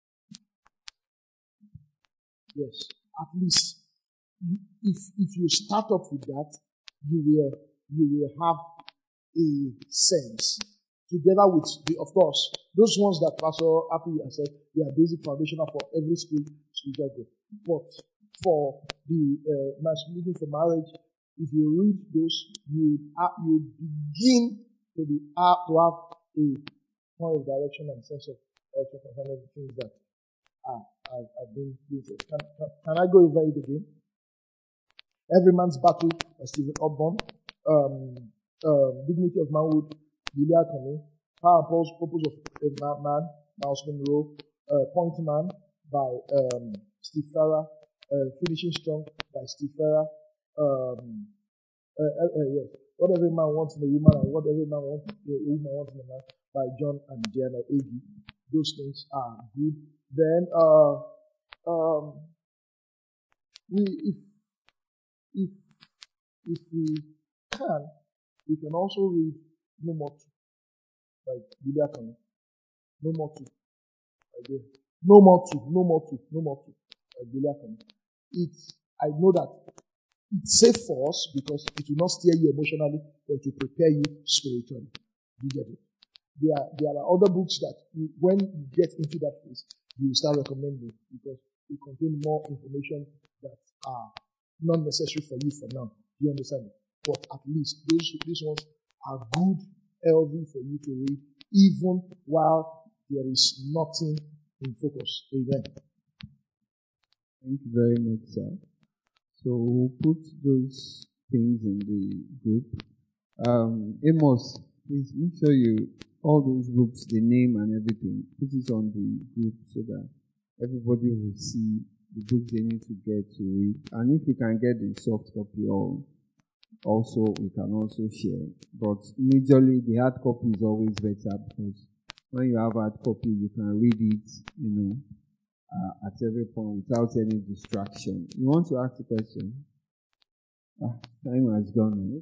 Yes, at least you, if if you start off with that, you will you will have a sense. Together with the, of course, those ones that Pastor Happy has said, they are basic foundational for every spiritual spiritual growth. But for the uh, masculinity for marriage, if you read those, you uh, you begin to be uh, to have a point of direction and sense of direction concerning the things that are, are, are being used. Can, can, can I go over it again? Every Man's Battle by Stephen Osborne. Um, um, Dignity of Manhood, Julia Kone. Power and Purpose of a Man, Miles Monroe. Uh, Point Man by um, Steve Farrar. Uh, Finishing Strong by Steve Farrar. Um, uh, uh, uh, yes. What Every Man Wants in a Woman and What Every Man Wants a Woman Wants in a Man by John and Diana Egi. Those things are good. Then, uh, um, we if if if we can, we can also read No More Two by Julia Kane. No More Two. Again. No More Two. No More Two. No More Two by Julia Kane. It's I know that it's safe for us because it will not steer you emotionally, but it will prepare you spiritually. You get it? There are, there are other books that you, when you get into that place, you will start recommending because they contain more information that are not necessary for you for now. Do you understand it? But at least those these ones are good L V for you to read, even while there is nothing in focus. Amen. Thank you very much, sir. So we'll put those things in the group. Um, Amos, please make sure you, all those groups, the name and everything, put it on the group so that everybody will see the books they need to get to read. And if we can get the soft copy or also, we can also share. But majorly, the hard copy is always better because when you have hard copy, you can read it, you know, Uh, at every point without any distraction. You want to ask a question? Ah, time has gone. No?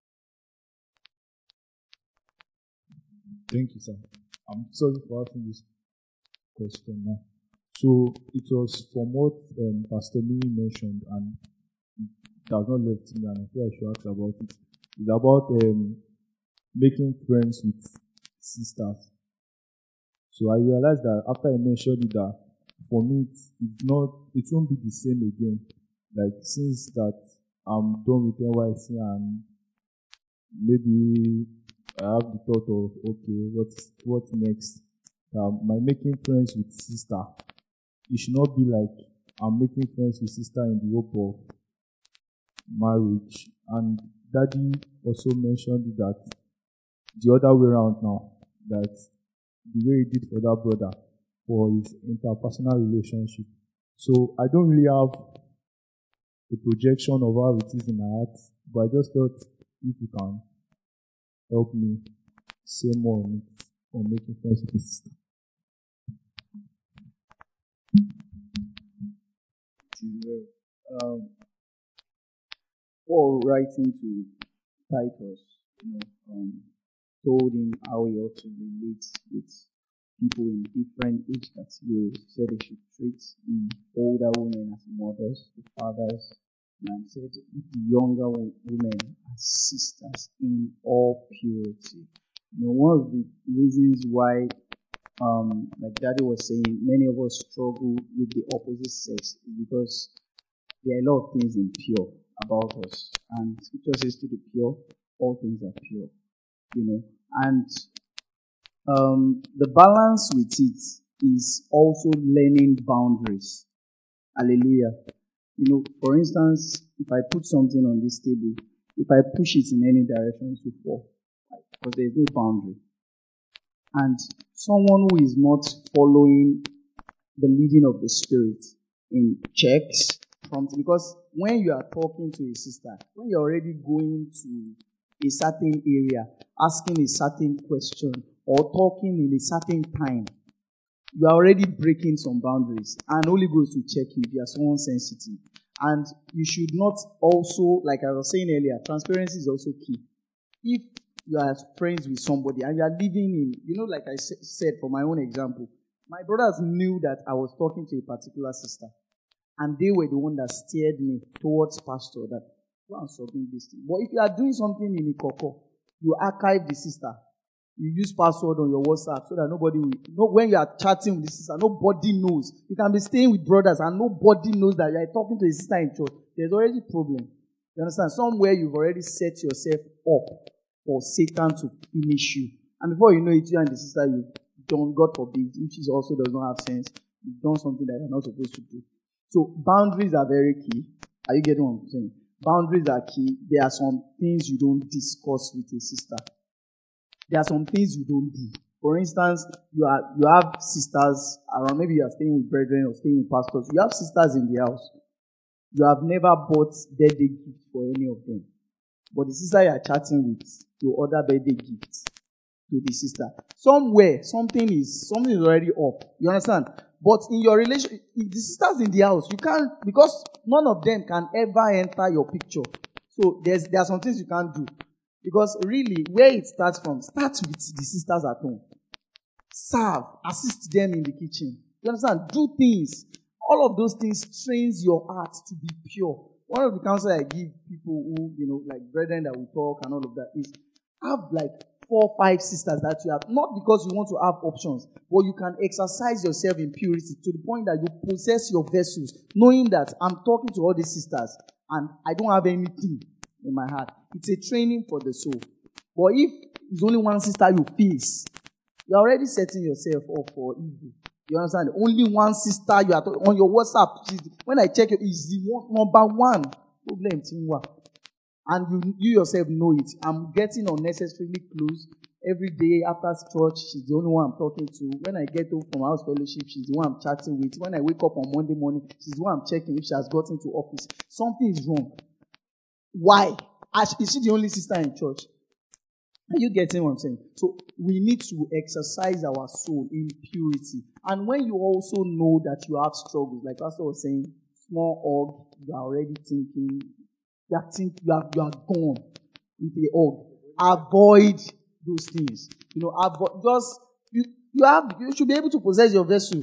Thank you, sir. I'm sorry for asking this question now. So it was from what um, Pastor Lee mentioned, and it has not left me, and I feel I should ask about it. It's about um, making friends with sisters. So I realized that after I mentioned it, that for me, it's, it's not, it won't be the same again. Like, since that I'm done with N Y C and maybe I have the thought of, okay, what's, what's next? Um, my making friends with sister, it should not be like I'm making friends with sister in the hope of marriage. And Daddy also mentioned that the other way around now, that the way he did for that brother, for his interpersonal relationship. So I don't really have a projection of how it is in my heart, but I just thought if you can help me say more on it, on making friends with his sister. Um, Paul writing to Titus, you know, um, told him how he ought to relate with people in different age categories. He said they should treat the older women as mothers, the fathers, and said the younger women as sisters in all purity. You know, one of the reasons why, um, like Daddy was saying, many of us struggle with the opposite sex is because there are a lot of things impure about us. And Scripture says to the pure, all things are pure. You know, and um, the balance with it is also learning boundaries. Hallelujah. You know, for instance, if I put something on this table, if I push it in any direction, it will fall. Because there is no boundary. And someone who is not following the leading of the Spirit in checks, prompting, because when you are talking to a sister, when you're already going to a certain area, asking a certain question, or talking in a certain time, you are already breaking some boundaries. And Holy Ghost will check you if you are someone sensitive. And you should not also, like I was saying earlier, transparency is also key. If you are friends with somebody and you are living in, you know, like I said for my own example, my brothers knew that I was talking to a particular sister. And they were the one that steered me towards pastor that, go and submit this thing. But if you are doing something in Ikoko, you archive the sister. You use password on your WhatsApp so that nobody will know. When you are chatting with the sister, nobody knows. You can be staying with brothers and nobody knows that you are talking to a sister in church. There's already a problem. You understand? Somewhere you've already set yourself up for Satan to finish you. And before you know it, you and the sister, you've done, God forbid, if she also does not have sense, you've done something that you're not supposed to do. So boundaries are very key. Are you getting what I'm saying? Boundaries are key. There are some things you don't discuss with a sister. There are some things you don't do. For instance, you are you have sisters around. Maybe you are staying with brethren or staying with pastors. You have sisters in the house. You have never bought birthday gift for any of them. But the sister you are chatting with, you order birthday gifts to the sister. Somewhere, something is something is already up. You understand? But in your relation, if the sisters in the house, you can't, because none of them can ever enter your picture. So there's there are some things you can't do. Because really, where it starts from, start with the sisters at home. Serve, assist them in the kitchen. You understand? Do things. All of those things trains your heart to be pure. One of the counsel I give people who, you know, like brethren that we talk and all of that is, have like four or five sisters that you have, not because you want to have options, but you can exercise yourself in purity to the point that you possess your vessels, knowing that I'm talking to all these sisters and I don't have anything in my heart. It's a training for the soul. But if it's only one sister you face, you're already setting yourself up for evil. You understand? Only one sister you are talking on your WhatsApp. When I check it, is the one, number one problem. And you, you yourself know it. I'm getting unnecessarily close. Every day after church, she's the only one I'm talking to. When I get home from house fellowship, she's the one I'm chatting with. When I wake up on Monday morning, she's the one I'm checking if she has gotten to office. Something is wrong. Why? Is she the only sister in church? Are you getting what I'm saying? So we need to exercise our soul in purity. And when you also know that you have struggles, like Pastor was saying, small hug, you are already thinking, you are thinking, you are, you are gone with a hug. Avoid those things. You know, avoid, just, you, you have, you should be able to possess your vessel.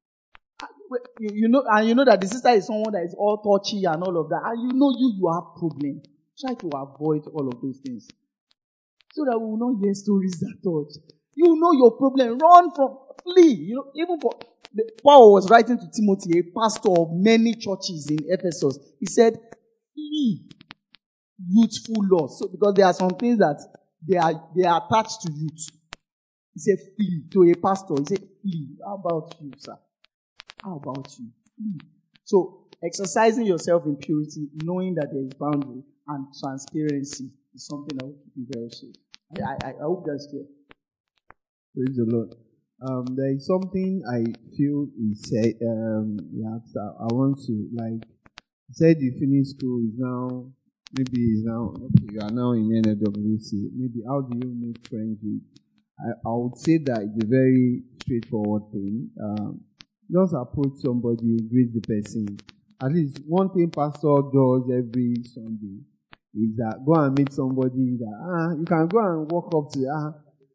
You, you know, and you know that the sister is someone that is all touchy and all of that. And you know you, you have problem. Try to avoid all of those things. So that we will not hear stories that touch. You know your problem. Run from, flee. You know, even for, the, Paul was writing to Timothy, a pastor of many churches in Ephesus. He said, flee youthful laws. So, because there are some things that they are, they are attached to youth. He said, flee. To a pastor, he said, flee. How about you, sir? How about you? Flee. So, exercising yourself in purity, knowing that there is boundary and transparency is something that will keep you very safe. I, I, I hope that's clear. Praise the Lord. Um, there is something I feel he said. Um, he asked, I, I want to, like, he said you finished school, is now, maybe is now, okay, you are now in N L W C. Maybe how do you make friends with? I, I would say that it's a very straightforward thing. Um, just approach somebody, greet the person. At least one thing pastor does every Sunday is that go and meet somebody that, ah, you can go and walk up to, ah.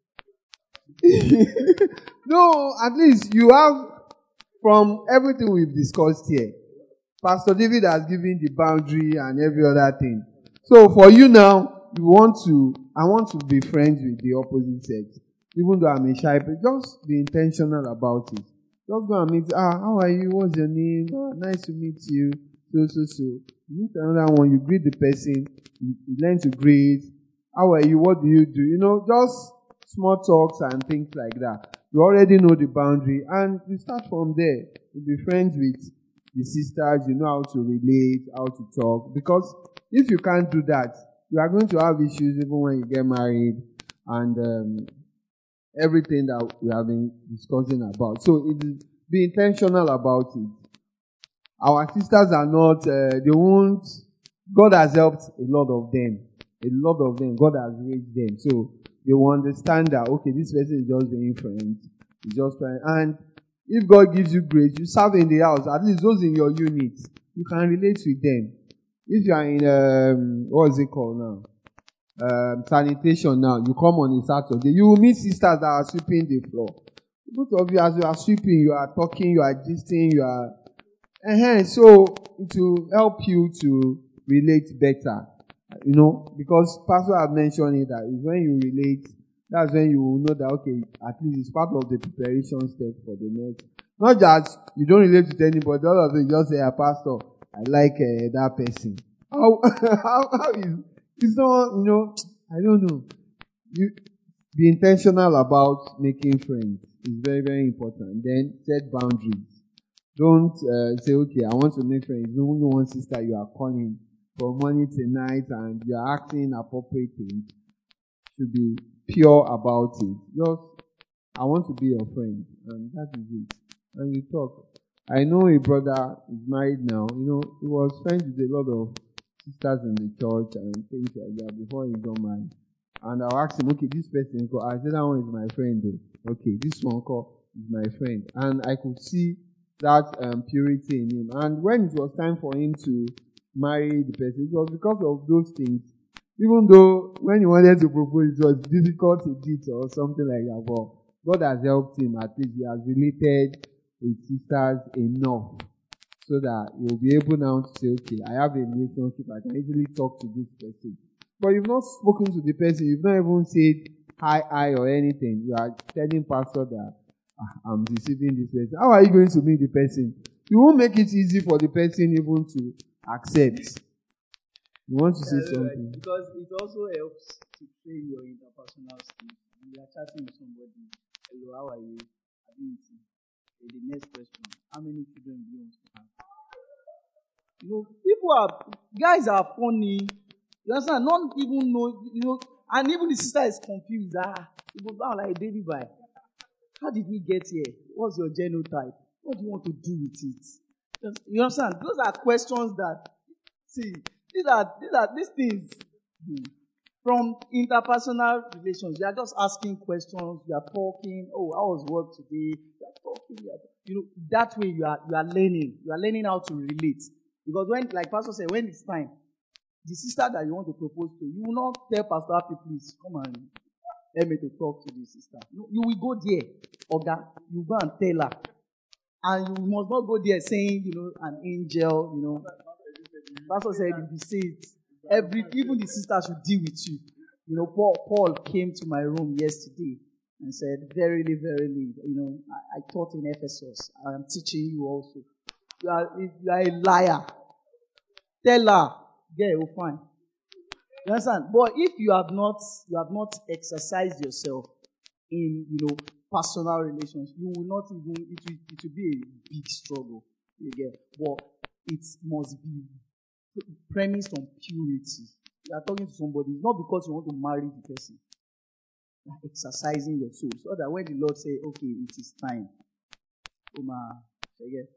No, at least you have, from everything we've discussed here, Pastor David has given the boundary and every other thing. So for you now, you want to, I want to be friends with the opposite sex. even though I'm a shy person, just be intentional about it. Just go and meet, ah, how are you? What's your name? Oh, nice to meet you. So, so, so. You meet another one, you greet the person, you, you learn to greet. How are you? What do you do? You know, just small talks and things like that. You already know the boundary, and you start from there. You be friends with the sisters, you know how to relate, how to talk. Because if you can't do that, you are going to have issues even when you get married, and um, everything that we have been discussing about. So it is, be intentional about it. Our sisters are not, uh, they won't, God has helped a lot of them. A lot of them, God has raised them. So they will understand that, okay, this person is just being friends. He's just trying. And if God gives you grace, you serve in the house, at least those in your unit, you can relate with them. If you are in, um, what is it called now? Um, sanitation now, you come on a Saturday, you will meet sisters that are sweeping the floor. Both of you, as you are sweeping, you are talking, you are gisting, you are, uh-huh, so it will help you to relate better, you know, because Pastor have mentioned it, that is when you relate, that's when you will know that, okay, at least it's part of the preparation step for the next. Not just you don't relate with anybody, all of it, just say, ah, Pastor, I like uh, that person. How, how, how is It's not, you know, I don't know. You be intentional about making friends. It's very, very important. Then set boundaries. Don't uh, say, okay, I want to make friends. No one sister you are calling from morning to night and you are acting appropriate things. Should be pure about it. Just, I want to be your friend, and that is it. And you talk. I know a brother is married now. You know, he was friends with a lot of sisters in the church and things like that before he got married. And I'll ask him, okay, this person called, I said that one is my friend though. Okay, this one called is my friend. And I could see that um, purity in him. And when it was time for him to marry the person, it was because of those things. Even though when he wanted to propose, it was difficult to do or something like that. But God has helped him. At least he has related with sisters enough so that you'll be able now to say, okay, I have a relationship, I can easily talk to this person. But you've not spoken to the person, you've not even said hi, hi, or anything. You are telling pastor that ah, I'm deceiving this person. How are you going to meet the person? You won't make it easy for the person even to accept. You want to say yeah, something? Right. Because it also helps to train your interpersonal skills. When you are chatting with somebody, hello, how are you? Ability. The next question, how many children do you want to have? You know, people are, guys are funny. You understand? Not even know, you know, and even the sister is confused. Ah, it goes down like a baby by. How did we get here? What's your genotype? What do you want to do with it? You understand? Those are questions that, see, these are, these are, these things, hmm. From interpersonal relations, you are just asking questions, you are talking, oh, how was work today? You are talking, you, are, you know, that way you are you are learning. You are learning how to relate. Because when, like Pastor said, when it's time, the sister that you want to propose to, you will not tell Pastor Happy, please, come and help me to talk to this sister. No, you will go there, Oga, you go and tell her. And you must not go there saying, you know, an angel, you know. Pastor said, if you say it, Every, even the sister should deal with you. You know, Paul, Paul came to my room yesterday and said, verily, verily, you know, I, I taught in Ephesus. I am teaching you also. You are, you are a liar. Tell her, yeah, you'll find. You understand? But if you have not, you have not exercised yourself in, you know, personal relations, you will not even, it will, it will be a big struggle. You get? But it must be premised on purity. You are talking to somebody, it's not because you want to marry the person. You are exercising your soul. So that when the Lord say, okay, it is time. Uma, again.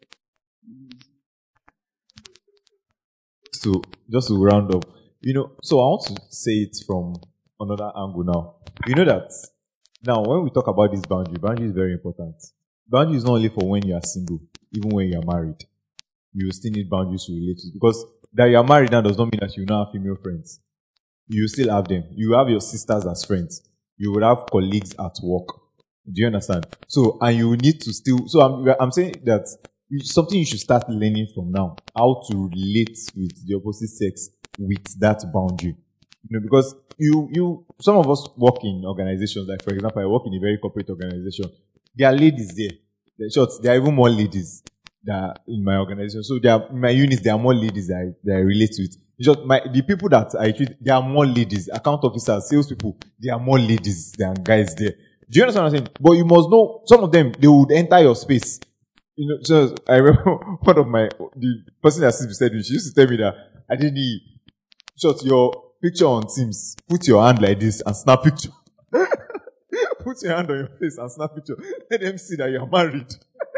So, just to round up, you know, so I want to say it from another angle now. You know that, now when we talk about this boundary, boundary is very important. Boundary is not only for when you are single, even when you are married. You still need boundaries to relate to. Because that you are married now does not mean that you now have female friends. You still have them. You have your sisters as friends. You will have colleagues at work. Do you understand? So, and you need to still, so I'm, I'm saying that something you should start learning from now, how to relate with the opposite sex with that boundary. You know, because you, you, some of us work in organizations, like for example, I work in a very corporate organization. There are ladies there. In short, there are even more ladies that are in my organization. So there are, in my units, there are more ladies that I, that I relate with. In short, my, the people that I treat, there are more ladies. Account officers, salespeople, there are more ladies than guys there. Do you understand what I'm saying? But you must know, some of them, they would enter your space. You know, so I remember one of my, the person that sits beside me, she used to tell me that, I didn't, short your picture on Teams, put your hand like this and snap picture. Put your hand on your face and snap picture. Let them see that you are married.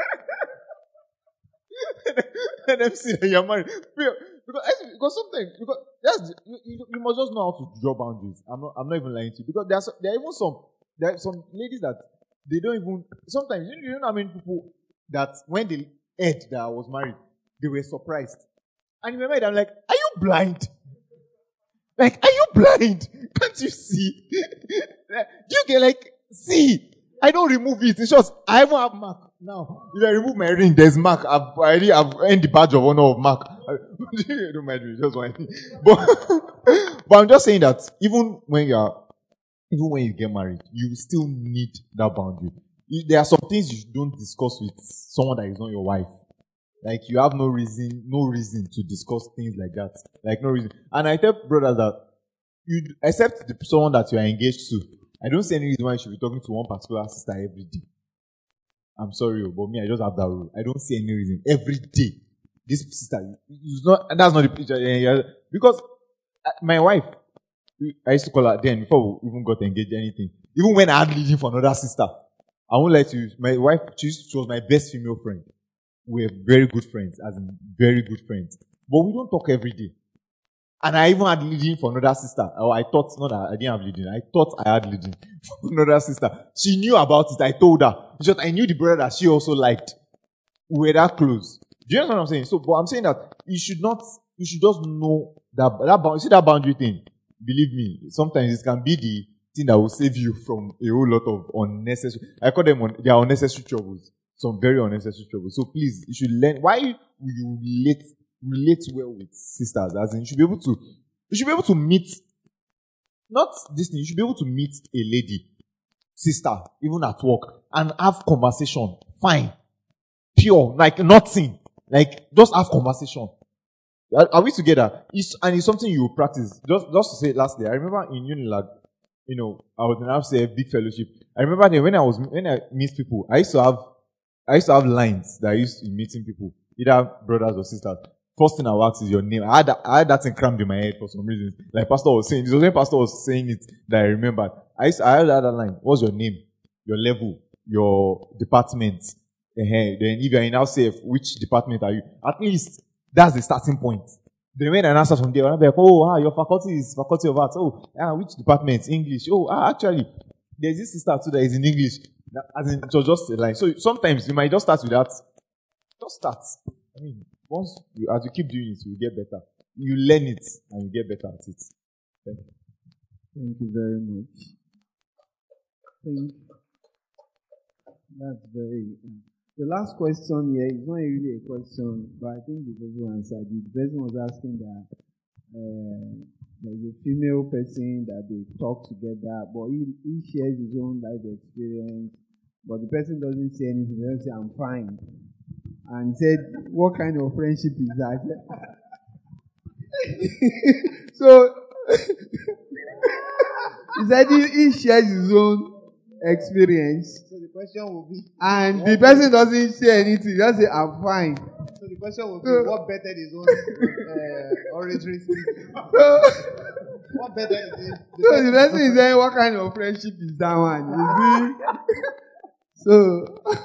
Let them see that you are married. Because, because sometimes, because that's, you, you, you must just know how to draw boundaries. I'm not, I'm not even lying to you. Because there are, so, there are even some, there are some ladies that they don't even, sometimes, you, you know how many people that when they heard that I was married, they were surprised. And in my mind, I'm like, are you blind? Like, are you blind? Can't you see? Do you get like, see? I don't remove it. It's just, I even have mark. Now, if I remove my ring, there's mark. I've already, I've earned the badge of honor of mark. Don't mind me, just one thing. But, but I'm just saying that even when you are, even when you get married, you still need that boundary. There are some things you don't discuss with someone that is not your wife. Like, you have no reason, no reason to discuss things like that. Like, no reason. And I tell brothers that, you, except the, someone that you are engaged to, I don't see any reason why you should be talking to one particular sister every day. I'm sorry, but me, I just have that rule. I don't see any reason. Every day, this sister, it's not, that's not the picture. Because my wife, I used to call her then, before we even got engaged, anything. Even when I had leading for another sister, I won't lie to you, my wife, she, she was my best female friend. We're very good friends, as in very good friends. But we don't talk every day. And I even had leading for another sister. Or I thought, not that I didn't have leading. I thought I had leading for another sister. She knew about it. I told her. Just, I knew the brother that she also liked. We were that close. Do you understand what I'm saying? So, but I'm saying that you should not, you should just know that, that boundary, see that boundary thing. Believe me, sometimes it can be the thing that will save you from a whole lot of unnecessary, I call them, they are unnecessary troubles. Some very unnecessary trouble. So please, you should learn. Why will you relate relate well with sisters? As in, you should be able to, you should be able to meet, not this thing. You should be able to meet a lady, sister, even at work, and have conversation. Fine, pure, like nothing. Like just have conversation. Are, are we together? It's, and it's something you will practice. Just just to say, lastly, I remember in Unilag, you know, I was in I say a big fellowship. I remember that when I was when I meet people, I used to have. I used to have lines that I used to be meeting people, either brothers or sisters. First thing I would ask is your name. I had, that, I had that thing crammed in my head for some reason. Like Pastor was saying, this was when Pastor was saying it that I remembered. I used to, I had that line. What's your name? Your level? Your department? Uh-huh. Then if you're in house safe, which department are you? At least that's the starting point. Then when I answer from there, I'll be like, oh, ah, your faculty is faculty of arts. Oh, ah, which department? English. Oh, ah, actually, there's this sister too that is in English. As in, it was just a line. So sometimes you might just start with that. Just start. I mean, once you, as you keep doing it, you get better. You learn it and you get better at it. Thank you. Thank you very much. Thank you. That's very. Uh, the last question here is not really a question, but I think the people answered it. The person was asking that uh, there's a female person that they talk together, but he, he shares his own life experience, but the person doesn't say anything. He doesn't say, I'm fine. And he said, what kind of friendship is that? So, he said he, he shares his own experience. So the question will be, and the person doesn't say anything. He just say, I'm fine. So the question will be, so, what bettered his own uh, oratory speech? So, what bettered is it? The so the person is saying, what kind of friendship is that one? You see? So,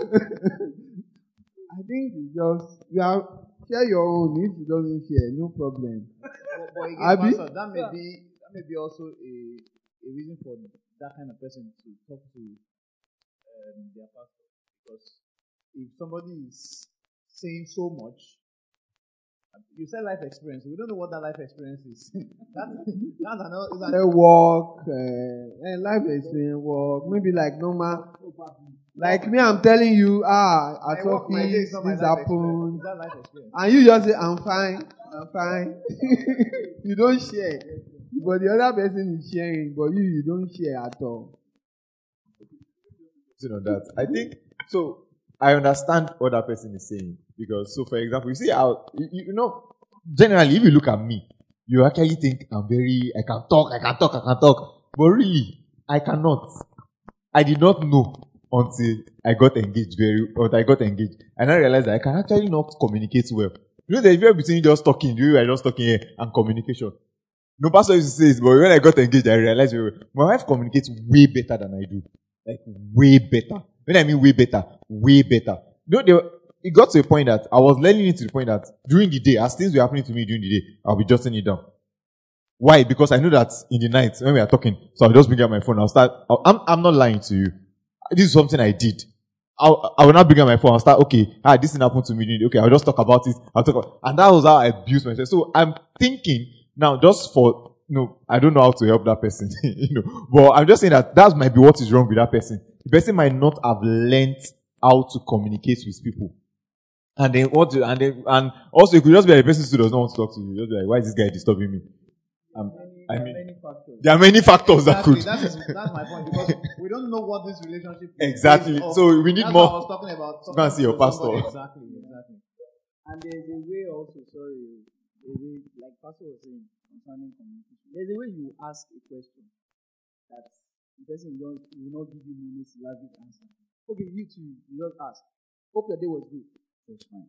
I think you just, you have, share your own. If you doesn't share, no problem. But, but again, Pastor, that may be, that may be also a, a reason for that kind of person to talk to um, their pastor. Because if somebody is saying so much, you said life experience. We don't know what that life experience is. that, that's another. Is a walk, uh, life experience, walk. Maybe like normal. Like me, I'm telling you, ah, at office, this happened. And you just say, I'm fine, I'm fine. You don't share. But the other person is sharing, but you, you don't share at all. You know that. I think so. I understand what that person is saying because, so for example, you see how you, you know. Generally, if you look at me, you actually think I'm very. I can talk. I can talk. I can talk. But really, I cannot. I did not know until I got engaged. Very, until I got engaged, and I realized that I can actually not communicate well. You know, the difference between just talking, you are just talking here, and communication. No pastor used to say it, but when I got engaged, I realized very well. My wife communicates way better than I do. Like, way better. When I mean way better, way better. You know, they were, it got to a point that I was learning it to the point that during the day, as things were happening to me during the day, I'll be jotting it down. Why? Because I know that in the night, when we are talking, so I'll just bring out my phone, I'll start, I'll, I'm, I'm not lying to you. This is something I did. I'll, I will not bring out my phone, I'll start, okay, ah, this thing happened to me during the day, okay, I'll just talk about it, I'll talk about, and that was how I abused myself. So I'm thinking, now, just for, you know, I don't know how to help that person, you know, but I'm just saying that that might be what is wrong with that person. The person might not have learned how to communicate with people. And then what, to, and then, and also it could just be like the person who does not want to talk to you. Just be like, why is this guy disturbing me? Um, I mean, many factors. There are many factors exactly, that could. That is, that's my point because we don't know what this relationship is. Exactly. So we need that's more. What I was talking about. Go and see your pastor. Exactly, exactly. And there's a way also, sorry, there's a, like Pastor was saying concerning communication. There's a way you ask a question that the person will not, will not give you monosyllabic answer. Okay, you too, you just ask. Hope your day was good. It was fine.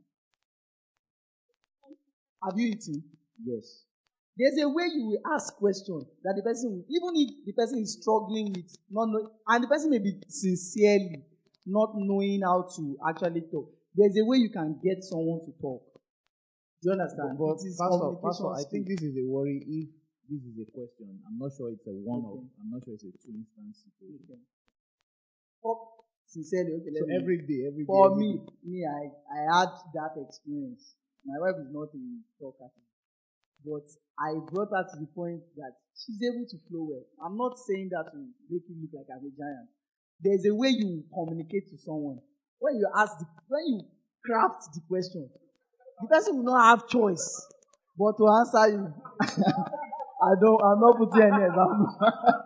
Have you eaten? Yes. There's a way you will ask questions that the person will, even if the person is struggling with not knowing, and the person may be sincerely not knowing how to actually talk. There's a way you can get someone to talk. Do you understand? But, it is Pastor, communication Pastor, I skill. think this is a worry if this is a question. I'm not sure it's a one-off. Okay. I'm not sure it's a two-instance situation. Okay. Oh, sincerely, okay. So let me, every day, every day. For every me, day. me, I, I had that experience. My wife is not a talker, but I brought her to the point that she's able to flow well. I'm not saying that to make you look like I'm a giant. There's a way you communicate to someone. When you ask, the, when you craft the question, the person will not have choice but to answer you. I don't. I'm not putting any example.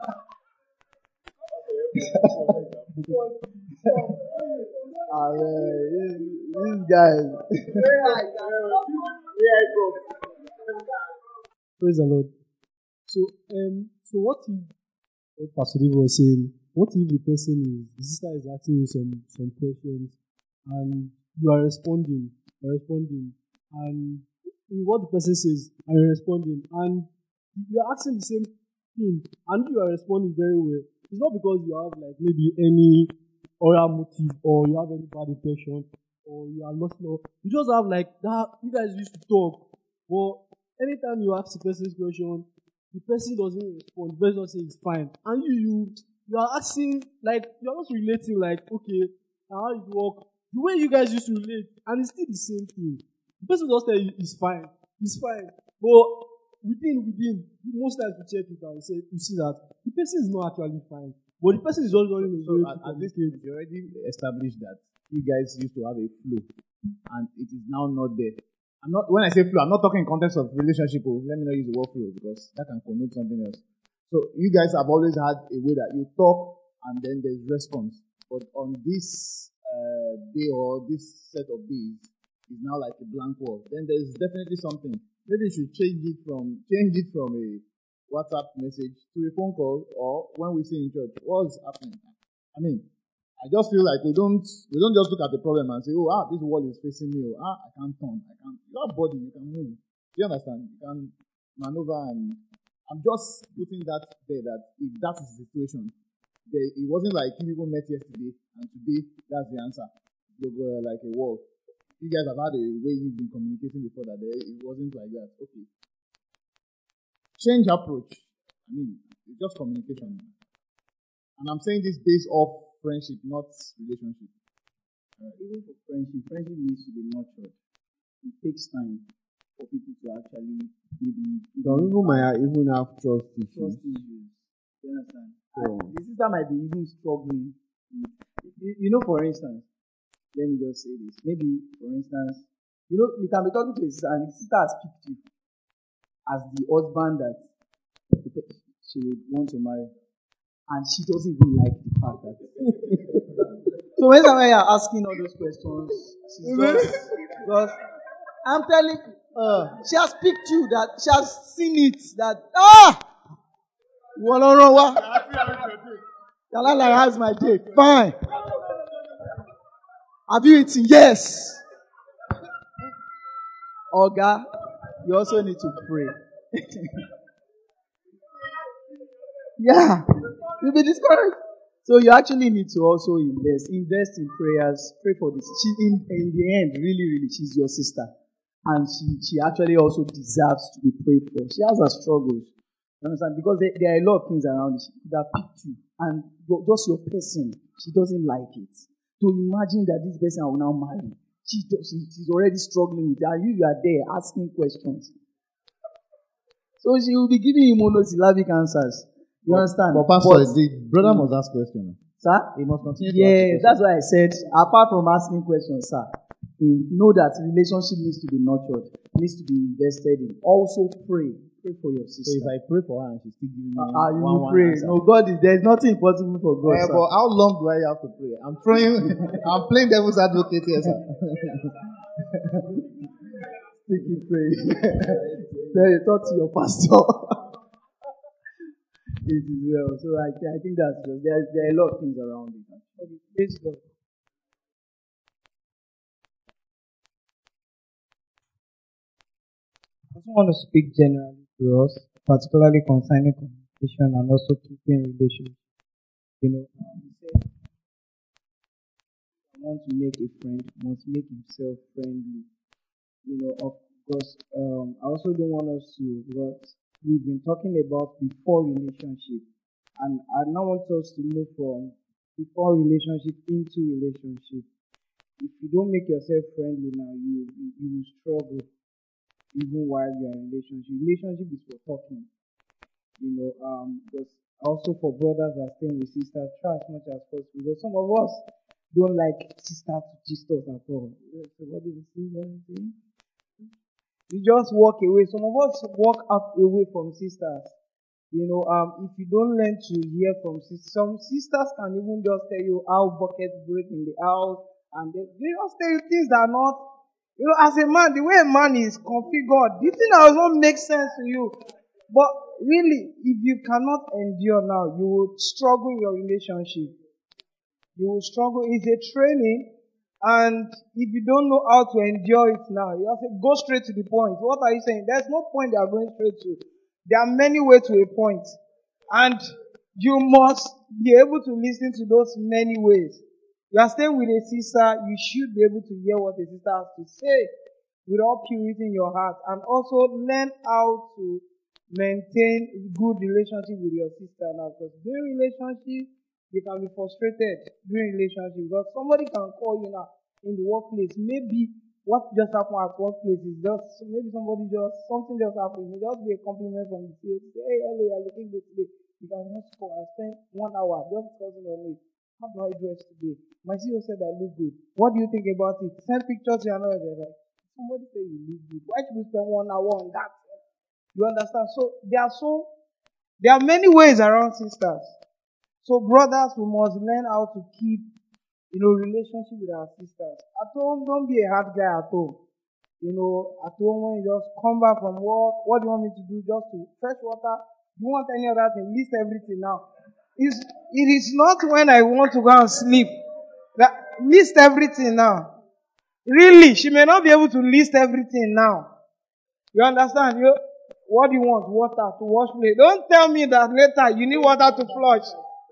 Ah, yeah, this, this guy. Praise the Lord. So, um, so what if what Pastor David was saying? What if the person is the sister is asking you some some questions, and you are responding, you are responding, and what the person says, and you're responding, and you are asking the same thing, and you are responding very well. It's not because you have like maybe any oral motive or you have any bad intention or you are lost love. You just have like that. You guys used to talk, but anytime you ask the person question, the person doesn't respond. The person says it's fine, and you you you are asking like you are not relating like okay, how it work the way you guys used to relate, and it's still the same thing. The person just tell you it's fine, it's fine, but within within you most times you check it and you say you see that the person is not actually fine, but the person is just running so, away. so at, at this point, you already established that you guys used to have a flow, and it is now not there. I'm not when I say flow, I'm not talking in context of relationship. Oh, let me not use the word flow because that can connote something else. So you guys have always had a way that you talk and then there's response. But on this uh, day or this set of days is now like a blank wall. Then there's definitely something. Maybe you should change it from change it from a WhatsApp message to a phone call, or when we see in church, what's happening? I mean, I just feel like we don't we don't just look at the problem and say, oh, ah, this wall is facing me. Oh, ah, I can't turn. I can't. You have body, you can move. Do you understand? You can maneuver, and I'm just putting that there that if that is the situation, there, it wasn't like you people met yesterday and today that's the answer. They were like a wall. You guys have had a way you've been communicating before that there, it wasn't like that. Okay. Change approach. I mean, it's just communication. And I'm saying this based off friendship, not relationship. Uh, even for friendship, friendship needs to be nurtured. It takes time for people to actually maybe. Some people might even have trust issues. Trust issues. You understand? So, the sister might be even struggling. You, you know, for instance, let me just say this. Maybe, for instance, you know, you can be talking to a sister and the sister has picked you as the husband that the pe- she would want to marry, and she doesn't even like the fact that. So whenever you are asking all those questions, she's just, just I'm telling her, she has picked you, that she has seen it, that ah, Yalala has my date. Fine. Have you eaten? Yes. Oga, you also need to pray. Yeah, you'll be discouraged. So you actually need to also invest. Invest in prayers. Pray for this. She, in, in the end, really, really, she's your sister. And she, she actually also deserves to be prayed for. She has her struggles. You understand? Because there, there are a lot of things around it. She could have picked you. And just your person, she doesn't like it. To imagine that this person will now marry. She, she, she's already struggling with it. And you, you are there asking questions. So she will be giving you monosyllabic answers. You understand? But Pastor, but, the brother must ask questions. Sir? He must continue to yeah, ask that's why I said, apart from asking questions, sir, you know that relationship needs to be nurtured, needs to be invested in. Also pray. Pray for your sister. So if I pray for her and she's still giving me uh, you one, will pray. One no, God is, there's nothing impossible for God, yeah, sir. But how long do I have to pray? I'm praying, I'm playing devil's advocate here, sir. Sticky pray. Then talk to your pastor. It is well. So I, I think that's just, there, there are a lot of things around it. Okay, praise God. I also want to speak generally to us, particularly concerning communication and also keeping relations. You know, um, he said, I want to make a friend, must make himself friendly. You know, of course, um, I also don't want us to, because we've been talking about before relationship, and I now want us to move from before relationship into relationship. If you don't make yourself friendly now, you you, you will struggle even while you're in relationship. Relationship is for talking, you know. Um, because also for brothers that are staying with sisters, try as much as possible. Because some of us don't like sisters to gist us at all. So what do you see? What do you see? You just walk away. Some of us walk up away from sisters. You know, um, if you don't learn to hear from sisters, some sisters can even just tell you how buckets break in the house, and they, they just tell you things that are not, you know, as a man, the way a man is configured, the thing that does not make sense to you. But really, if you cannot endure now, you will struggle in your relationship. You will struggle. It's a training. And if you don't know how to endure it now, you have to go straight to the point. What are you saying? There's no point they are going straight to. There are many ways to a point. And you must be able to listen to those many ways. You are staying with a sister, you should be able to hear what a sister has to say with all purity in your heart. And also learn how to maintain good relationship with your sister now. Because during relationship, you can be frustrated during relationship because somebody can call you now in the workplace. Maybe what just happened at workplace is just, maybe somebody just, something just happened. It may just be a compliment from the C E O. Say, hey, hello, you're looking good today. You can just call and spend one hour just discussing on it. How do I dress today? My C E O said I look good. What do you think about it? Send pictures to another. Like, somebody say you look good. Why should we spend one hour on that? You understand? So there are so, there are many ways around sisters. So brothers, we must learn how to keep, you know, relationship with our sisters. At home, don't be a hard guy at home. You know, at home when you just come back from work, what do you want me to do? Just to fetch water? Do you want any other thing? List everything now. It's, it is not when I want to go and sleep. That, list everything now. Really, she may not be able to list everything now. You understand? You, what do you want? Water to wash plate. Don't tell me that later you need water to flush.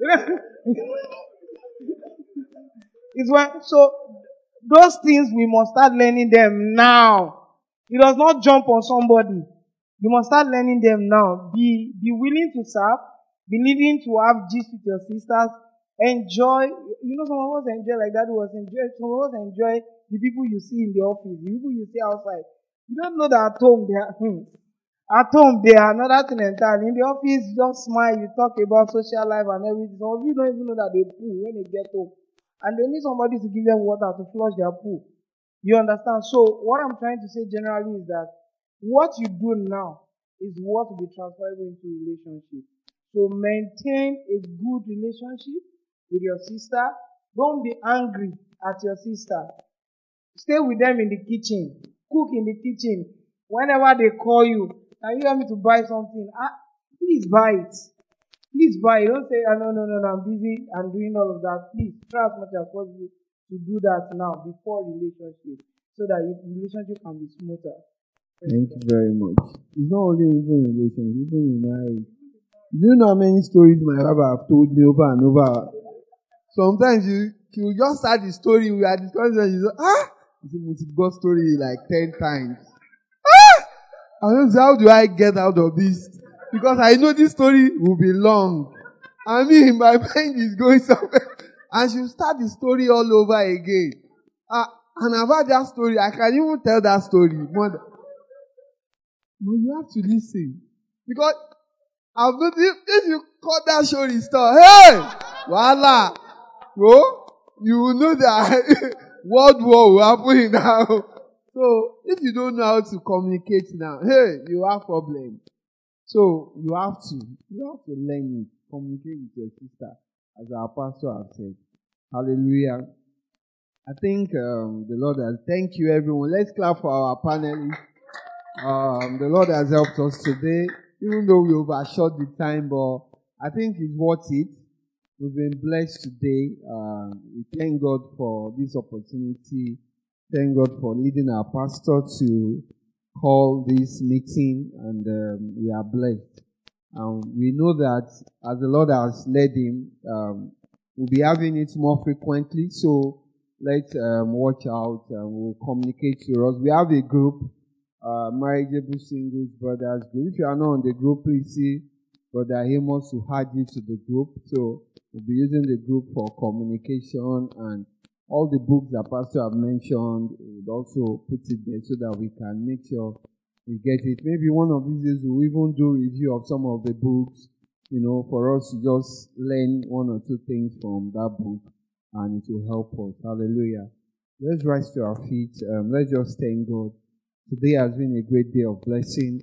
It's when, so those things we must start learning them now. It does not jump on somebody. You must start learning them now. Be be willing to serve. Be willing to have gist with your sisters. Enjoy. You know, some of us enjoy like that was enjoy. Some of us enjoy the people you see in the office, the people you see outside. You don't know that at home they are. Hmm, At home, they are another thing entirely. In the office, you just smile, you talk about social life and everything. Some of you don't even know that they poo when they get home. And they need somebody to give them water to flush their poo. You understand? So, what I'm trying to say generally is that what you do now is what will be transferable into relationship. So maintain a good relationship with your sister. Don't be angry at your sister. Stay with them in the kitchen. Cook in the kitchen. Whenever they call you, can you help me to buy something? Ah, please buy it. Please buy it. Don't say, oh, no, no, no, no, I'm busy. I'm doing all of that. Please try as much as possible to do that now before relationship, so that your relationship can be smoother. Thank you very much. It's not only even in relationship, even in marriage. Do you know how many stories my father have told me over and over? Sometimes you you just start the story, we are discussing, and you say, ah, it's a God story like ten times. Ah! I don't know, how do I get out of this? Because I know this story will be long. I mean, my mind is going somewhere. And she'll start the story all over again. Uh, and about that story, I can even tell that story. But you have to listen. Because I've noticed, if you cut that show restore, hey! Voila! Bro, you will know that world war will happen now. So, if you don't know how to communicate now, hey, you have problem. So, you have to, you have to learn it. Communicate with your sister, as our pastor has said. Hallelujah. I think um, the Lord has, thank you everyone. Let's clap for our panelists. Um, the Lord has helped us today, even though we overshot the time, but I think it's worth it. We've been blessed today. Uh, we thank God for this opportunity. Thank God for leading our pastor to call this meeting, and um, we are blessed. Um, we know that as the Lord has led him, um, we'll be having it more frequently. So let's um, watch out and we'll communicate to us. We have a group, uh, Marriageable Singles Brothers group. If you are not on the group, please see Brother Amos to add you to the group. So we'll be using the group for communication, and all the books that Pastor have mentioned, we would also put it there so that we can make sure we get it. Maybe one of these days we'll even do review of some of the books, you know, for us to just learn one or two things from that book, and it will help us. Hallelujah. Let's rise to our feet. Um, let's just thank God. Today has been a great day of blessing.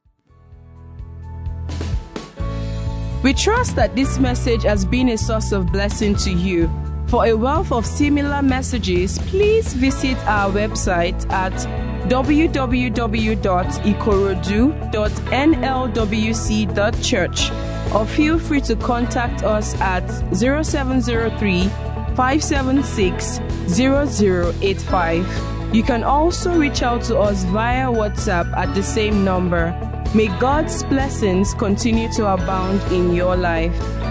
We trust that this message has been a source of blessing to you. For a wealth of similar messages, please visit our website at w w w dot ikorodu dot n l w c dot church, or feel free to contact us at zero seven zero three, five seven six, zero zero eight five. You can also reach out to us via WhatsApp at the same number. May God's blessings continue to abound in your life.